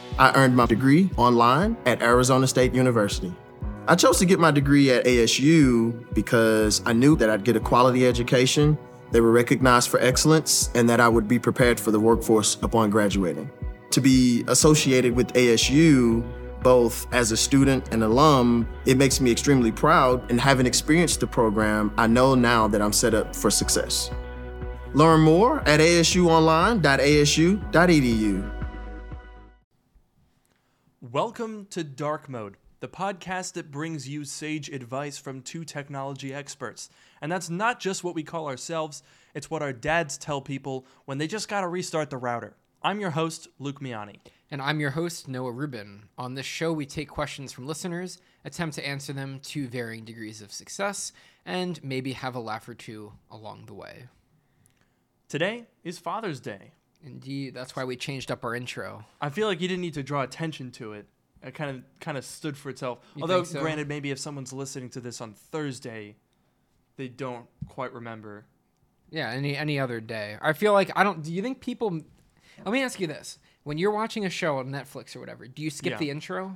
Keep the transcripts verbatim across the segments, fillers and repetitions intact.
I earned my degree online at Arizona State University. I chose to get my degree at A S U because I knew that I'd get a quality education, they were recognized for excellence, and that I would be prepared for the workforce upon graduating. To be associated with A S U, both as a student and alum, it makes me extremely proud, and having experienced the program, I know now that I'm set up for success. Learn more at a s u online dot a s u dot e d u. Welcome to Dark Mode, the podcast that brings you sage advice from two technology experts. And that's not just what we call ourselves, it's what our dads tell people when they just gotta restart the router. I'm your host, Luke Miani. And I'm your host, Noah Rubin. On this show, we take questions from listeners, attempt to answer them to varying degrees of success, and maybe have a laugh or two along the way. Today is Father's Day. Indeed, that's why we changed up our intro. I feel like you didn't need to draw attention to it. It kind of kind of stood for itself. You Although, think so? granted, maybe if someone's listening to this on Thursday, they don't quite remember. Yeah, any any other day. I feel like, I don't, do you think people, let me ask you this. When you're watching a show on Netflix or whatever, do you skip Yeah. the intro?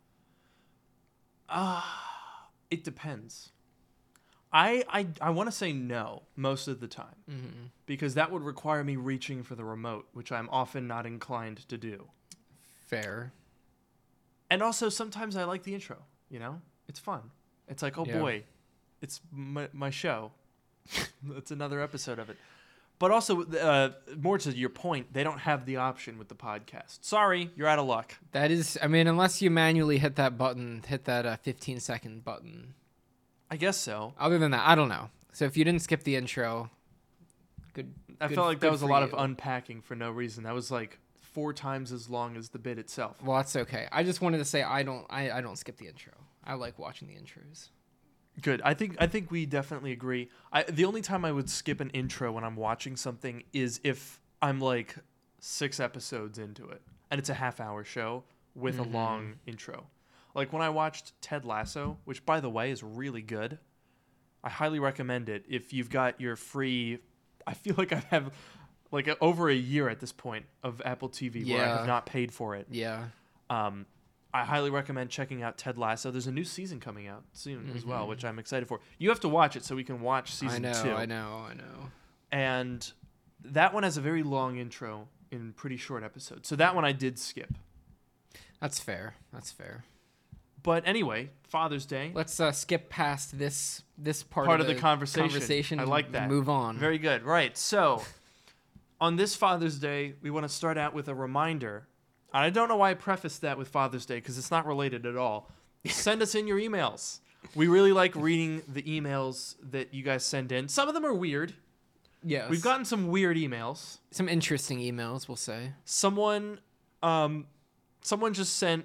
It depends. I I, I want to say no most of the time. Mm-hmm. Because that would require me reaching for the remote, which I'm often not inclined to do. Fair. And also, sometimes I like the intro, you know? It's fun. It's like, oh Yeah. boy, it's my, my show. It's another episode of it. But also, uh, more to your point, they don't have the option with the podcast. Sorry, you're out of luck. That is, I mean, unless you manually hit that button, hit that uh, fifteen second button. I guess so. Other than that, I don't know. So if you didn't skip the intro, good. I good- felt like that good was a for lot you. of unpacking for no reason. That was like four times as long as the bit itself. Well, that's okay. I just wanted to say I don't. I, I don't skip the intro. I like watching the intros. Good. I think I think we definitely agree. I, the only time I would skip an intro when I'm watching something is if I'm like six episodes into it and it's a half hour show with Mhm. a long intro. Like when I watched Ted Lasso, which by the way is really good. I highly recommend it if you've got your free. I feel like I have like a, over a year at this point of Apple T V where I Yeah. have not paid for it. Yeah. Um, I highly recommend checking out Ted Lasso. There's a new season coming out soon as well, Mhm. which I'm excited for. You have to watch it so we can watch season I know. two. I know. I know. And that one has a very long intro in pretty short episodes. So that one I did skip. That's fair. That's fair. But anyway, Father's Day. Let's uh, skip past this this part, Part of, of the conversation. conversation I and- like and that. Move on. Very good. Right. So on this Father's Day, we want to start out with a reminder. I don't know why I prefaced that with Father's Day because it's not related at all. Send us in your emails. We really like reading the emails that you guys send in. Some of them are weird. Yes. We've gotten some weird emails. some interesting emails. We'll say. Someone, um, someone just sent.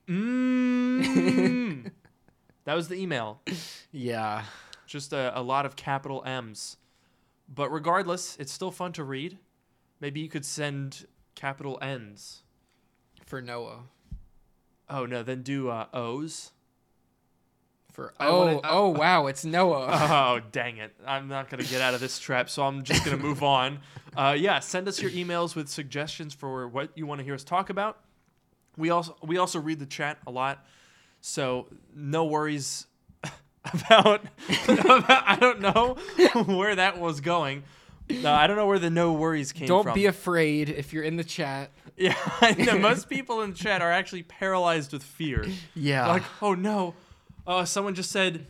Mm. That was the email. Yeah. Just a, a lot of capital M's. But regardless, it's still fun to read. Maybe you could send capital N's. For Noah. Oh no, then do uh, O's. For I oh wanna- I- oh wow, it's Noah. Oh dang it! I'm not gonna get out of this trap, so I'm just gonna move on. Uh, yeah, send us your emails with suggestions for what you want to hear us talk about. We also we also read the chat a lot, so no worries about. about I don't know where that was going. No, I don't know where the no worries came Don't from. be afraid if you're in the chat. Yeah, I know. Most people in the chat are actually paralyzed with fear. Yeah. Like, oh no, uh, someone just said,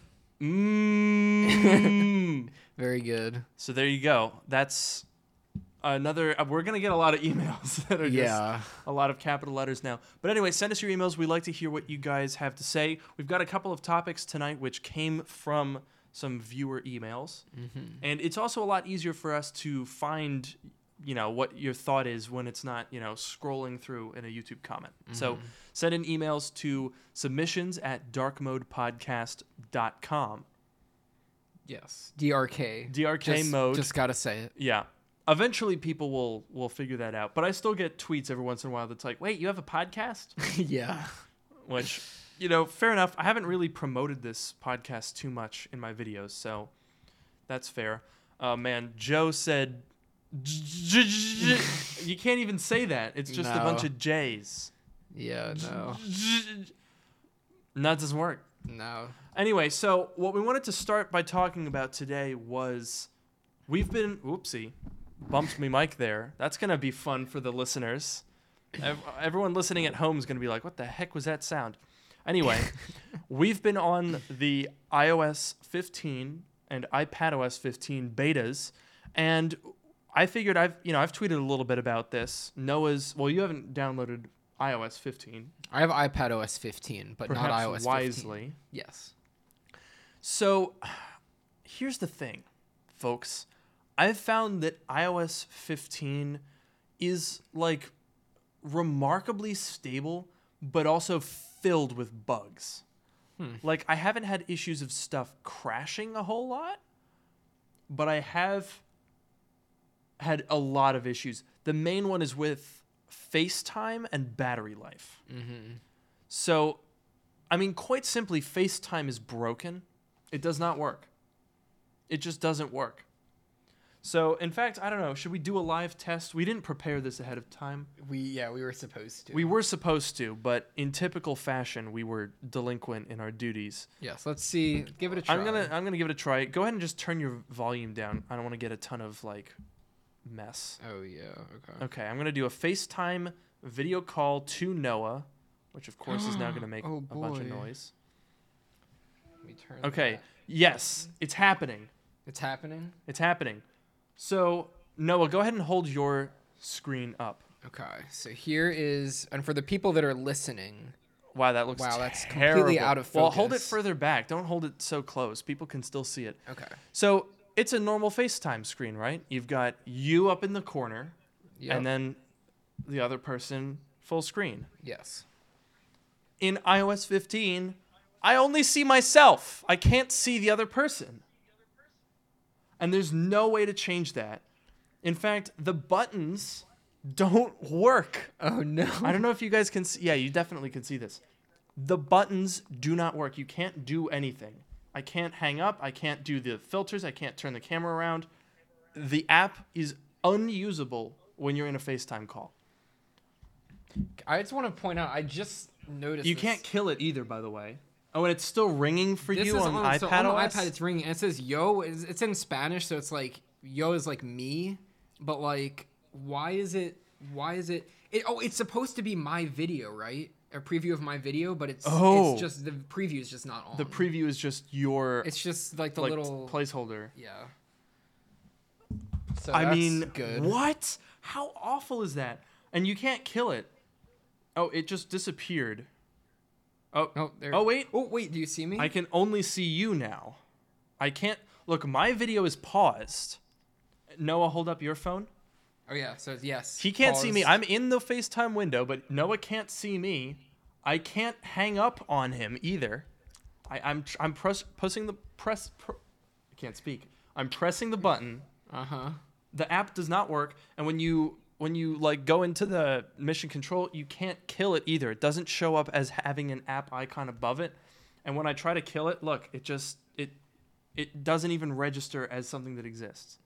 mm. Very good. So there you go. That's another. Uh, we're gonna get a lot of emails that are just Yeah. a lot of capital letters now. But anyway, send us your emails. We like to hear what you guys have to say. We've got a couple of topics tonight which came from some viewer emails, Mm-hmm. and it's also a lot easier for us to find, you know, what your thought is when it's not, you know, scrolling through in a YouTube comment. So send in emails to submissions at darkmodepodcast dot com. Yes. D R K. D R K just, mode. Just gotta say it. Yeah. Eventually people will will figure that out. But I still get tweets every once in a while that's like, wait, you have a podcast? Yeah. Which, you know, fair enough. I haven't really promoted this podcast too much in my videos, so that's fair. Uh, man, Joe said, you can't even say that. It's just a No. bunch of J's. Yeah, no. And that doesn't work. No. Anyway, so what we wanted to start by talking about today was we've been, whoopsie, bumped me mic there. That's going to be fun for the listeners. Ev- Everyone listening at home is going to be like, what the heck was that sound? Anyway, we've been on the i O S fifteen and iPadOS fifteen betas, and I figured I've, you know, I've tweeted a little bit about this. Noah's, well, you haven't downloaded i O S fifteen. I have iPadOS fifteen, but Perhaps not i O S wisely. fifteen. Yes. So, here's the thing, folks. I've found that i O S fifteen is like remarkably stable, but also filled with bugs. Hmm. Like, I haven't had issues of stuff crashing a whole lot, but I have had a lot of issues. The main one is with FaceTime and battery life. Mm-hmm. So, I mean, quite simply, FaceTime is broken. It does not work. It just doesn't work. So, in fact, I don't know. Should we do a live test? We didn't prepare this ahead of time. We yeah, we were supposed to. We were supposed to, but in typical fashion, we were delinquent in our duties. Yes, let's see. Give it a try. I'm gonna I'm gonna give it a try. Go ahead and just turn your volume down. I don't want to get a ton of like mess. Oh yeah. Okay. Okay, I'm gonna do a FaceTime video call to Noah, which of course is now gonna make Oh, a bunch of boy. noise. Let me turn Okay. that. Yes, it's happening. It's happening. It's happening. So, Noah, go ahead and hold your screen up. Okay. So here is, and for the people that are listening, Wow, that looks Wow, that's terrible. completely out of Well, hold it focus. further back. Don't hold it so close. People can still see it. okay. So, it's a normal FaceTime screen, right? You've got you up in the corner, Yep. and then the other person full screen. Yes. In i O S fifteen, I only see myself. I can't see the other person. And there's no way to change that. In fact, the buttons don't work. Oh no. I don't know if you guys can see. Yeah, you definitely can see this. The buttons do not work. You can't do anything. I can't hang up. I can't do the filters. I can't turn the camera around. The app is unusable when you're in a FaceTime call. I just want to point out. I just noticed. You this. can't kill it either, by the way. Oh, and it's still ringing for This you is on on, iPad so on the O S? iPad, it's ringing, and it says "yo." It's, it's in Spanish, so it's like "yo" is like me, but like, why is it? Why is it? It oh, it's supposed to be my video, right? A preview of my video, but it's Oh. it's just the preview is just not on. The preview is just your It's just like the like, little placeholder. yeah. So I that's mean, good. what? How awful is that? And you can't kill it. Oh, it just disappeared. Oh, Oh, there. oh wait. Oh wait, do you see me? I can only see you now. I can't look. My video is paused. Noah, hold up your phone. Oh yeah. So yes. He can't see me. Pause. I'm in the FaceTime window, but Noah can't see me. I can't hang up on him either. I, I'm tr- I'm press, pressing the press. Pr- I can't speak. I'm pressing the button. Uh huh. The app does not work, and when you when you like go into the mission control, you can't kill it either. It doesn't show up as having an app icon above it. And when I try to kill it, look, it just it it doesn't even register as something that exists.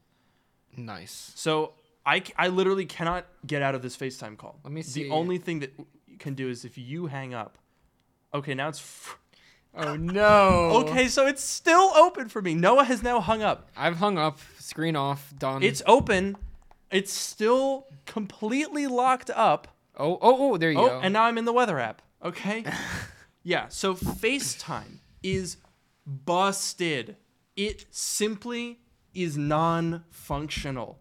Nice. So I, c- I literally cannot get out of this FaceTime call. Let me see. The only thing that you can do is if you hang up. Okay, now it's. Fr- Oh no. okay, so it's still open for me. Noah has now hung up. I've hung up. Screen off. Done. It's open. It's still completely locked up. Oh oh oh. There you Oh, go. and now I'm in the weather app. Okay. Yeah, so FaceTime is busted. It simply is non-functional.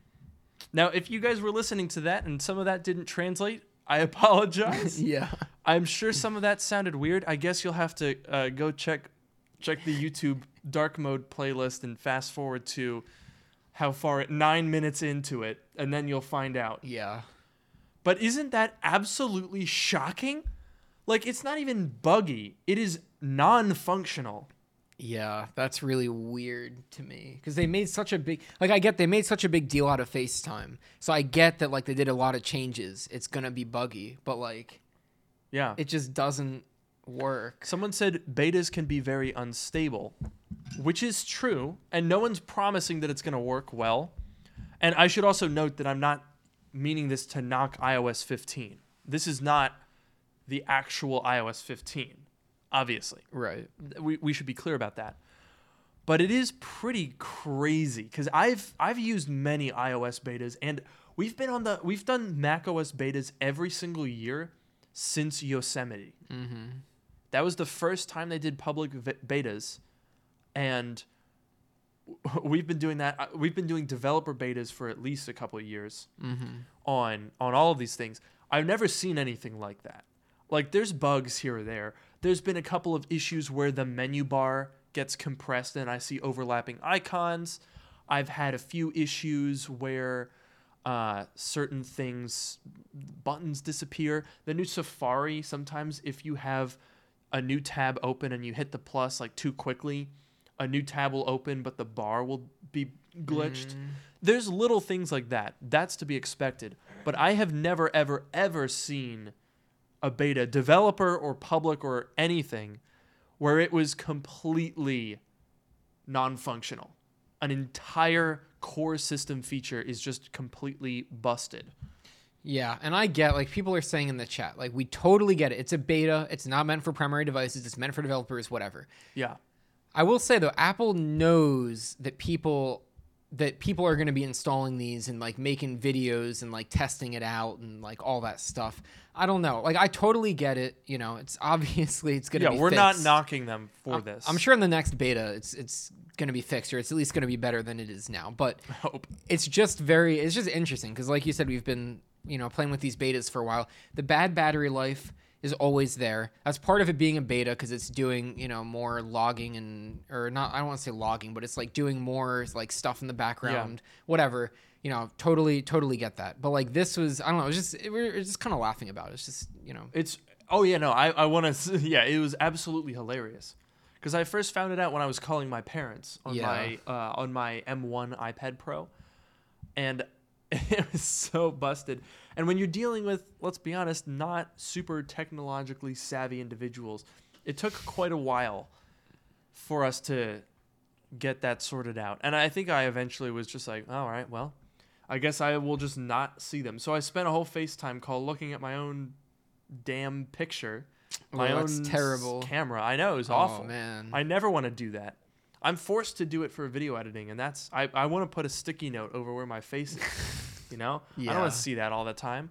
Now, if you guys were listening to that and some of that didn't translate, I apologize. yeah. I'm sure some of that sounded weird. I guess you'll have to uh, go check check the YouTube dark mode playlist and fast forward to how far it nine minutes into it, and then you'll find out. Yeah. But isn't that absolutely shocking? Like, it's not even buggy. It is non-functional. Yeah, that's really weird to me because they made such a big like I get they made such a big deal out of FaceTime, so I get that like they did a lot of changes. It's gonna be buggy, but like Yeah. it just doesn't work. Someone said betas can be very unstable, which is true, and no one's promising that it's going to work well. And I should also note that I'm not meaning this to knock i O S fifteen. This is not the actual i O S fifteen, obviously. Right. We, we should be clear about that. But it is pretty crazy because I've I've used many iOS betas, and we've been on the we've done macOS betas every single year since Yosemite. Mm-hmm. That was the first time they did public v- betas, and we've been doing that. We've been doing developer betas for at least a couple of years Mm-hmm. on on all of these things. I've never seen anything like that. Like, there's bugs here or there. There's been a couple of issues where the menu bar gets compressed and I see overlapping icons. I've had a few issues where uh, certain things, buttons disappear. The new Safari, sometimes if you have a new tab open and you hit the plus like too quickly, a new tab will open, but the bar will be glitched. Mm. There's little things like that. That's to be expected. But I have never, ever, ever seen a beta, developer or public or anything, where it was completely non-functional. An entire core system feature is just completely busted. Yeah, and I get, like, people are saying in the chat, like, we totally get it. It's a beta. It's not meant for primary devices. It's meant for developers, whatever. Yeah. I will say, though, Apple knows that people that people are going to be installing these and, like, making videos and, like, testing it out and, like, all that stuff. I don't know. Like, I totally get it. You know, it's obviously it's going to Yeah, be we're fixed. not knocking them for I'm- this. I'm sure in the next beta, it's it's going to be fixed, or it's at least going to be better than it is now. But I hope. it's just very, it's just interesting because, like you said, we've been, you know, playing with these betas for a while. The bad battery life is always there. That's part of it being a beta because it's doing, you know, more logging and, or not, I don't want to say logging, but it's like doing more like stuff in the background, whatever. You know, totally, totally get that. But like this was, I don't know, it was just, it, we're just kind of laughing about it. It's just, you know. It's, oh yeah, no, I, I want to, yeah, it was absolutely hilarious. Because I first found it out when I was calling my parents on Yeah. my uh, on my M one iPad Pro, and it was so busted. And when you're dealing with, let's be honest, not super technologically savvy individuals, it took quite a while for us to get that sorted out. And I think I eventually was just like, all right, well, I guess I will just not see them. So I spent a whole FaceTime call looking at my own damn picture. My Oh, own that's terrible. s- camera. I know, it was Oh, awful. man. I never want to do that. I'm forced to do it for video editing, and that's I, I want to put a sticky note over where my face is. You know? I don't Yeah. want to see that all the time.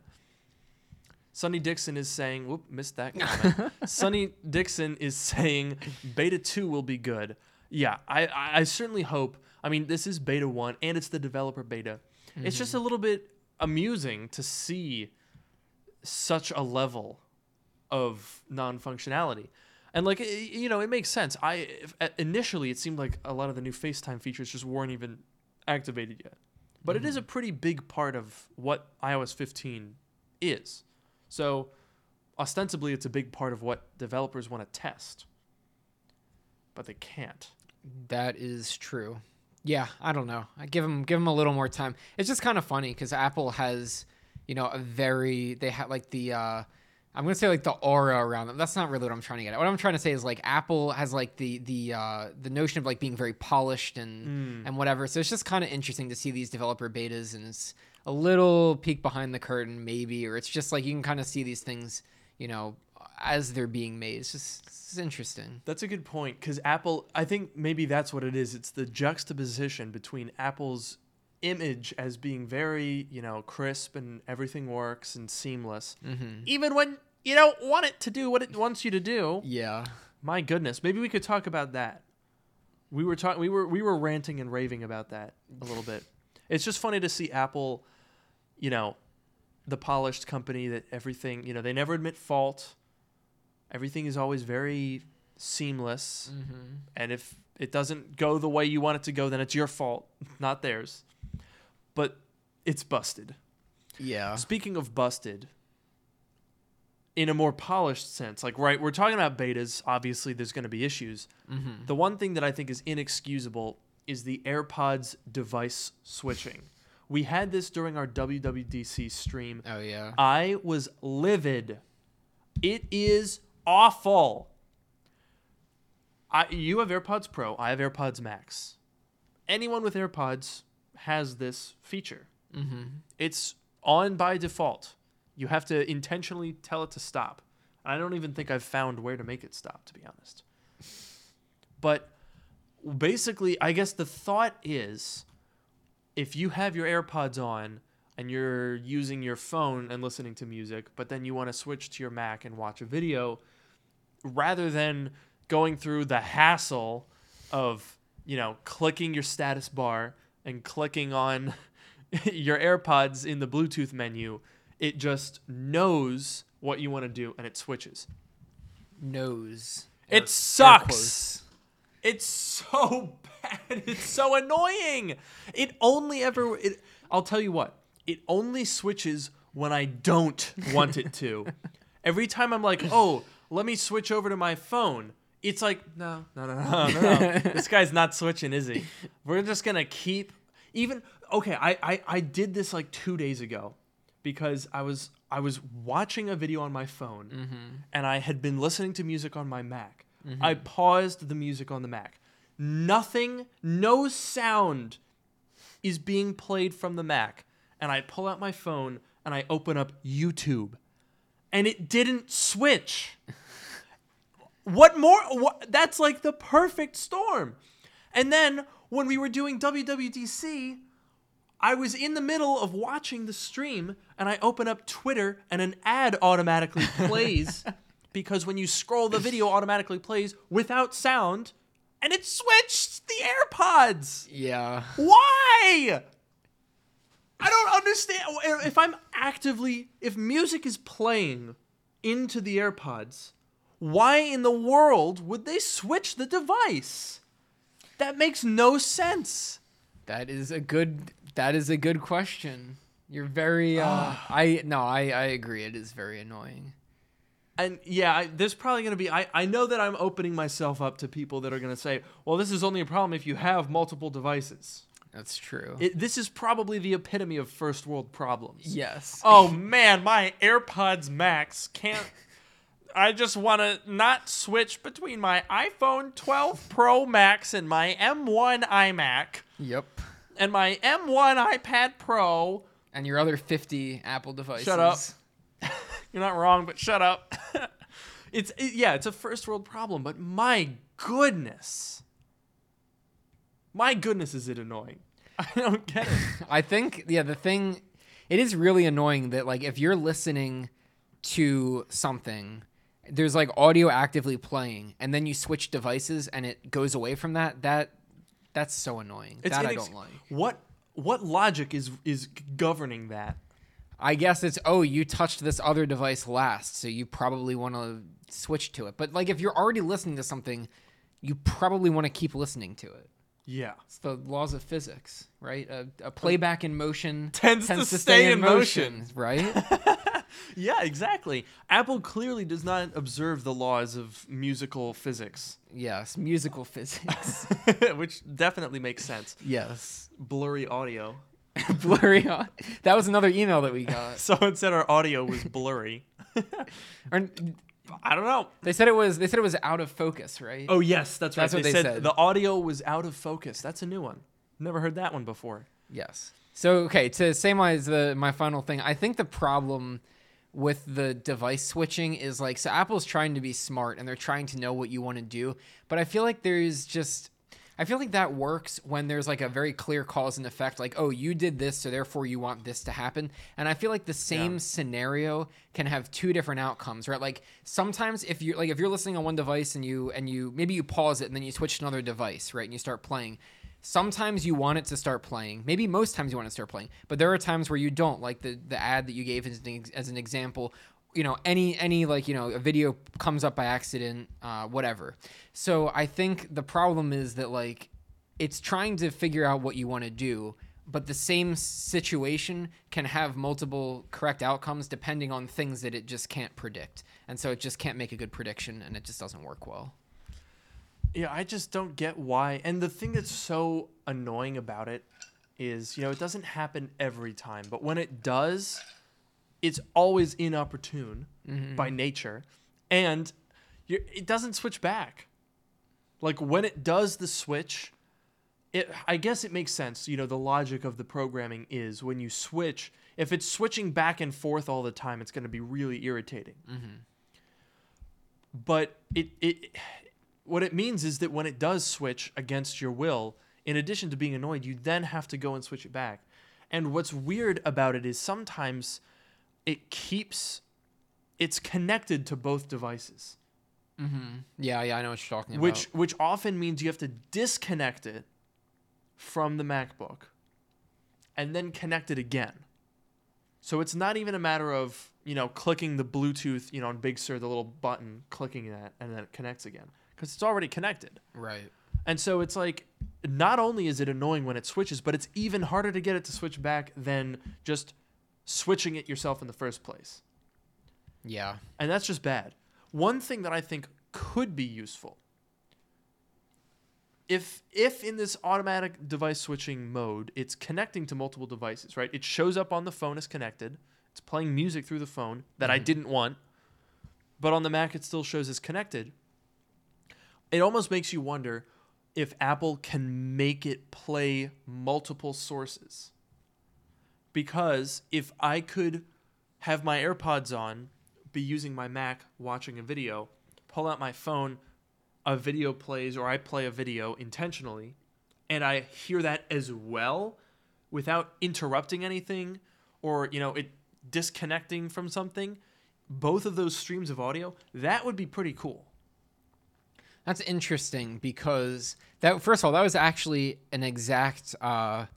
Sonny Dixon is saying, whoop, missed that comment. Sonny Dixon is saying beta two will be good. Yeah, I, I, I certainly hope. I mean, this is beta one, and it's the developer beta. Mm-hmm. It's just a little bit amusing to see such a level of non-functionality. And like, it- you know, it makes sense. I if, uh, initially it seemed like a lot of the new FaceTime features just weren't even activated yet. But Mm-hmm. it is a pretty big part of what i O S fifteen is. So ostensibly it's a big part of what developers want to test. But they can't. That is true. Yeah, I don't know. I give them give them a little more time. It's just kind of funny because Apple has, you know, a very they have like the uh, I'm gonna say like the aura around them. That's not really what I'm trying to get at. What I'm trying to say is like Apple has like the the uh, the notion of like being very polished and and whatever. So it's just kind of interesting to see these developer betas, and it's a little peek behind the curtain maybe, or it's just like you can kind of see these things, you know, as they're being made. It's just it's interesting. That's a good point, because Apple, I think maybe that's what it is. It's the juxtaposition between Apple's image as being very, you know, crisp and everything works and seamless, Mm-hmm. even when you don't want it to do what it wants you to do. Yeah. My goodness, maybe we could talk about that. We were talking, we were we were ranting and raving about that a little bit. It's just funny to see Apple, you know, the polished company that everything, you know, they never admit fault. Everything is always very seamless. Mm-hmm. And if it doesn't go the way you want it to go, then it's your fault, not theirs. But it's busted. Yeah. Speaking of busted, in a more polished sense, like, right, we're talking about betas. Obviously, there's going to be issues. Mm-hmm. The one thing that I think is inexcusable is the AirPods device switching. We had this during our W W D C stream. Oh yeah. I was livid. It is awful. I, you have AirPods Pro. I have AirPods Max. Anyone with AirPods has this feature. Mm-hmm. It's on by default. You have to intentionally tell it to stop. I don't even think I've found where to make it stop, to be honest. But basically, I guess the thought is, if you have your AirPods on and you're using your phone and listening to music, but then you want to switch to your Mac and watch a video, rather than going through the hassle of, you know, clicking your status bar and clicking on your AirPods in the Bluetooth menu, it just knows what you want to do and it switches. Knows. It Air- sucks. It's so bad. It's so annoying. It only ever, it, I'll tell you what, it only switches when I don't want it to. Every time I'm like, oh, let me switch over to my phone. It's like, no, no, no, no, no, no. This guy's not switching, is he? We're just going to keep, even, okay, I, I, I did this like two days ago because I was, I was watching a video on my phone mm-hmm. and I had been listening to music on my Mac. Mm-hmm. I paused the music on the Mac. Nothing, no sound is being played from the Mac. And I pull out my phone and I open up YouTube. And it didn't switch. What more? What, that's like the perfect storm. And then when we were doing W W D C, I was in the middle of watching the stream and I open up Twitter and an ad automatically plays because when you scroll, the video automatically plays without sound and it switched the AirPods. Yeah. Why? I don't understand. If I'm actively, if music is playing into the AirPods, why in the world would they switch the device? That makes no sense. That is a good, that is a good question. You're very, uh, I, no, I, I agree. It is very annoying. And yeah, I, there's probably going to be, I, I know that I'm opening myself up to people that are going to say, well, this is only a problem if you have multiple devices. That's true. It, this is probably the epitome of first world problems. Yes. Oh man, my AirPods Max can't. I just want to not switch between my iPhone twelve Pro Max and my M one iMac. Yep. And my M one iPad Pro. And your other fifty Apple devices. Shut up. You're not wrong, but shut up. It's it, yeah, it's a first world problem, but my goodness. My goodness, is it annoying? I don't get it. I think, yeah, the thing, it is really annoying that, like, if you're listening to something, there's, like, audio actively playing, and then you switch devices and it goes away from that, that that's so annoying. It's that inex- I don't like. What what logic is is governing that? I guess it's, oh, you touched this other device last, so you probably want to switch to it. But, like, if you're already listening to something, you probably want to keep listening to it. Yeah. It's the laws of physics, right? A, a playback in motion tends, tends to, to stay, stay in motion, motion right? Yeah, exactly. Apple clearly does not observe the laws of musical physics. Yes, musical physics. Which definitely makes sense. Yes. Blurry audio. Blurry audio. That was another email that we got. Someone said our audio was blurry. Or, I don't know. They said it was. They said it was out of focus, right? Oh yes, that's right. That's what they, they said, said. The audio was out of focus. That's a new one. Never heard that one before. Yes. So okay, to say my the my final thing, I think the problem with the device switching is like, so Apple's trying to be smart and they're trying to know what you want to do, but I feel like there's just. I feel like that works when there's like a very clear cause and effect, like, oh, you did this, so therefore you want this to happen. And I feel like the same yeah. scenario can have two different outcomes, right? Like sometimes if you're like if you're listening on one device and you and you maybe you pause it and then you switch to another device, right? And you start playing. Sometimes you want it to start playing. Maybe most times you want it to start playing, but there are times where you don't, like the the ad that you gave as an, as an example. You know, any, any like, you know, a video comes up by accident, uh, whatever. So I think the problem is that, like, it's trying to figure out what you want to do, but the same situation can have multiple correct outcomes depending on things that it just can't predict. And so it just can't make a good prediction, and it just doesn't work well. Yeah, I just don't get why. And the thing that's so annoying about it is, you know, it doesn't happen every time, but when it does, it's always inopportune mm-hmm. by nature, and you're, it doesn't switch back. Like when it does the switch, it I guess it makes sense. You know, the logic of the programming is when you switch, if it's switching back and forth all the time, it's going to be really irritating. Mm-hmm. but it it what it means is that when it does switch against your will, in addition to being annoyed, you then have to go and switch it back. And what's weird about it is sometimes it keeps it's connected to both devices. Mm-hmm. Yeah, yeah, I know what you're talking Which about. which often means you have to disconnect it from the MacBook and then connect it again. So it's not even a matter of, you know, clicking the Bluetooth, you know, on Big Sur, the little button, clicking that, and then it connects again. Because it's already connected. Right. And so it's like, not only is it annoying when it switches, but it's even harder to get it to switch back than just switching it yourself in the first place. Yeah. And that's just bad. One thing that I think could be useful, if if in this automatic device switching mode, it's connecting to multiple devices, right? It shows up on the phone as connected. It's playing music through the phone that mm-hmm. I didn't want, but on the Mac it still shows as connected. It almost makes you wonder if Apple can make it play multiple sources. Because if I could have my AirPods on, be using my Mac, watching a video, pull out my phone, a video plays, or I play a video intentionally, and I hear that as well without interrupting anything or, you know, it disconnecting from something, both of those streams of audio, that would be pretty cool. That's interesting because that first of all, that was actually an exact uh,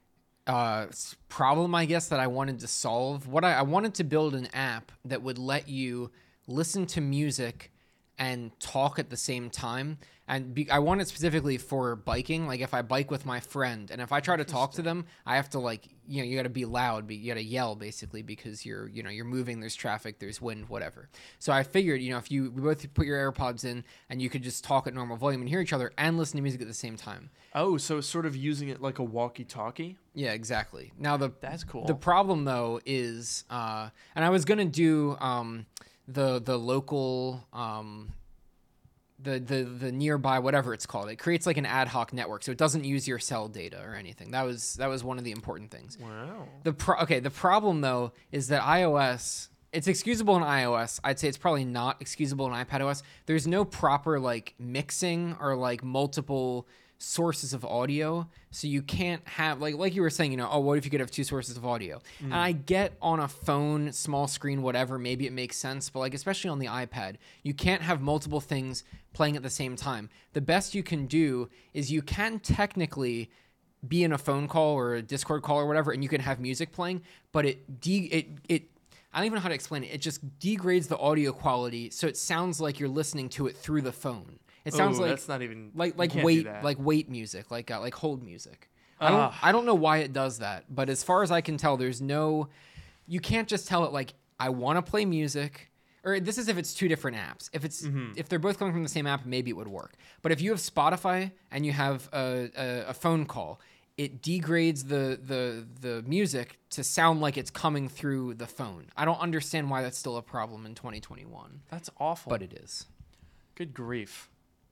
uh, problem, I guess, that I wanted to solve. What I, I wanted to build an app that would let you listen to music and talk at the same time. And be, I want it specifically for biking. Like if I bike with my friend and if I try to talk to them, I have to like, you know, you got to be loud, but you got to yell basically because you're, you know, you're moving, there's traffic, there's wind, whatever. So I figured, you know, if you we both put your AirPods in and you could just talk at normal volume and hear each other and listen to music at the same time. Oh, so sort of using it like a walkie-talkie? Yeah, exactly. Now the That's cool. The problem though is, uh, and I was going to do um, the, the local, um, the, the the nearby, whatever it's called. It creates like an ad hoc network, so it doesn't use your cell data or anything. That was that was one of the important things. Wow. The pro- okay, the problem though is that iOS, it's excusable in iOS. I'd say it's probably not excusable in iPadOS. There's no proper like mixing or like multiple sources of audio, so you can't have like like you were saying, you know, oh, what if you could have two sources of audio? Mm. And I get on a phone, small screen, whatever, maybe it makes sense, but like especially on the iPad, you can't have multiple things playing at the same time. The best you can do is you can technically be in a phone call or a Discord call or whatever, and you can have music playing, but it de- it it I don't even know how to explain it. It just degrades the audio quality, so it sounds like you're listening to it through the phone. It sounds Ooh, like that's not even like like wait like wait music, like uh, like hold music. I don't Ugh. I don't know why it does that, but as far as I can tell, there's no. You can't just tell it like I want to play music, or this is if it's two different apps. If it's mm-hmm. if they're both coming from the same app, maybe it would work. But if you have Spotify and you have a, a, a phone call, it degrades the the the music to sound like it's coming through the phone. I don't understand why that's still a problem in twenty twenty-one. That's awful. But it is. Good grief.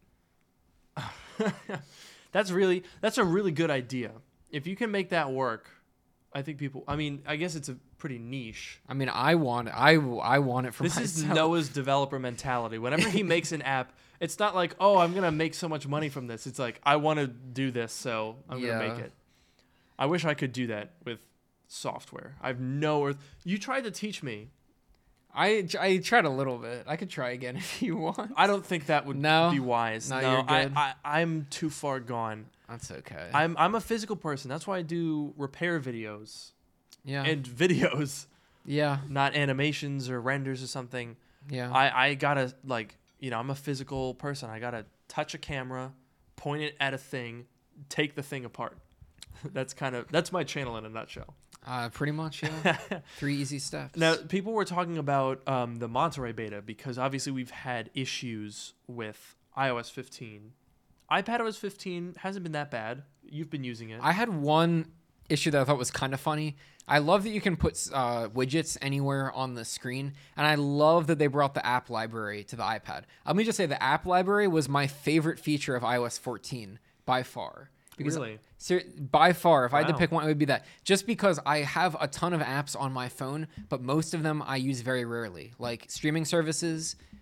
that's really that's a really good idea. If you can make that work, I think people. I mean, I guess it's a pretty niche. I mean, I want it. I, I want it for this myself. This is Noah's developer mentality. Whenever he makes an app, it's not like, oh, I'm gonna make so much money from this. It's like I want to do this, so I'm yeah. gonna make it. I wish I could do that with software. I've no. Earth. You tried to teach me. I, I tried a little bit. I could try again if you want. I don't think that would no? be wise. No, no you're good. I, I, I'm too far gone. That's okay. I'm I'm a physical person. That's why I do repair videos. Yeah. And videos. Yeah. Not animations or renders or something. Yeah. I, I gotta, like, you know, I'm a physical person. I gotta touch a camera, point it at a thing, take the thing apart. That's kind of, that's my channel in a nutshell. Uh, pretty much, yeah. Three easy steps. Now, people were talking about um, the Monterey beta because obviously we've had issues with i O S fifteen. iPadOS fifteen hasn't been that bad. You've been using it. I had one issue that I thought was kind of funny. I love that you can put uh, widgets anywhere on the screen, and I love that they brought the app library to the iPad. Let me just say the app library was my favorite feature of i O S fourteen by far. Because really? Ser- by far, if wow. I had to pick one, it would be that. Just because I have a ton of apps on my phone, but most of them I use very rarely, like streaming services,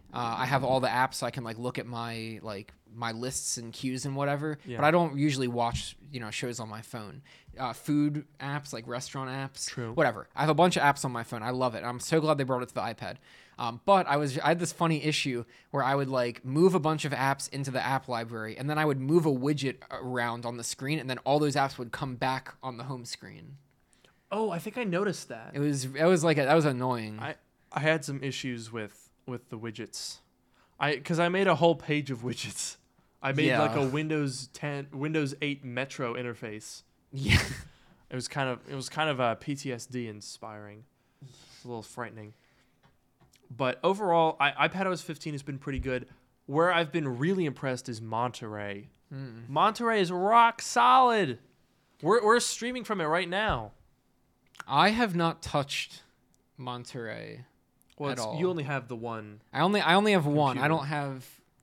Uh, I have all the apps so I can like look at my like my lists and queues and whatever. Yeah. But I don't usually watch you know shows on my phone. Uh, food apps like restaurant apps. True. Whatever. I have a bunch of apps on my phone. I love it. I'm so glad they brought it to the iPad. Um, but I was I had this funny issue where I would like move a bunch of apps into the app library and then I would move a widget around on the screen and then all those apps would come back on the home screen. Oh, I think I noticed that. It was it was like a, that was annoying. I I had some issues with with the widgets. I because I made a whole page of widgets. I made Yeah. like a Windows ten, Windows eight Metro interface. yeah. It was kind of it was kind of uh, P T S D inspiring. It's a little frightening. But overall, I, iPadOS fifteen has been pretty good. Where I've been really impressed is Monterey. Mm. Monterey is rock solid. We're we're streaming from it right now. I have not touched Monterey. Well, At it's, all. you only have the one. I only I only have one. I Computer. don't have.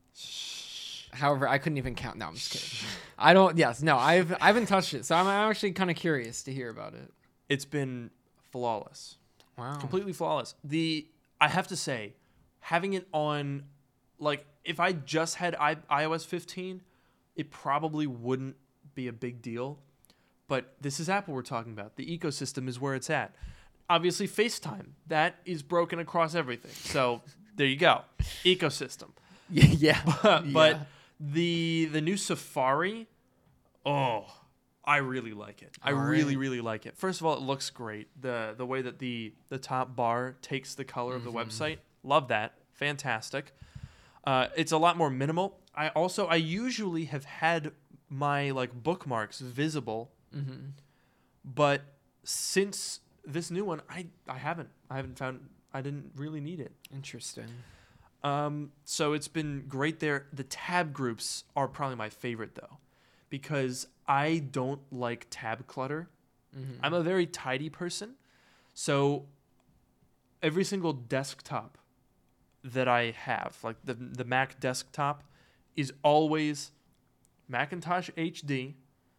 However, I couldn't even count. No, I'm just kidding. I don't. Yes, no. I've I haven't touched it, so I'm, I'm actually kind of curious to hear about it. It's been flawless. Wow. Completely flawless. The I have to say, having it on, like, if I just had I, iOS fifteen, it probably wouldn't be a big deal. But this is Apple we're talking about. The ecosystem is where it's at. Obviously, FaceTime, that is broken across everything. So there you go, ecosystem. Yeah. yeah. But, but Yeah. the the new Safari, oh, I really like it. I All really, right. really like it. First of all, it looks great. The the way that the the top bar takes the color of the website, love that. Fantastic. Uh, it's a lot more minimal. I also I usually have had my like bookmarks visible, Mm-hmm. but since this new one, I I haven't. I haven't found. I didn't really need it. Interesting. Um, so it's been great there. The tab groups are probably my favorite though, because I don't like tab clutter. Mm-hmm. I'm a very tidy person, so every single desktop that I have, like the the Mac desktop, is always Macintosh H D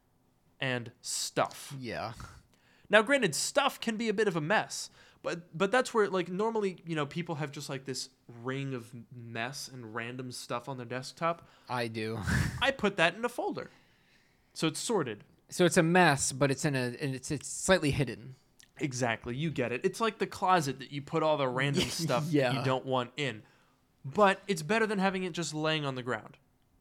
and stuff. Yeah. Now, granted, stuff can be a bit of a mess, but but that's where like normally you know people have just like this ring of mess and random stuff on their desktop. I do. I put that in a folder, so it's sorted. So it's a mess, but it's in a and it's it's slightly hidden. Exactly, you get it. It's like the closet that you put all the random stuff that Yeah. you don't want in, but it's better than having it just laying on the ground.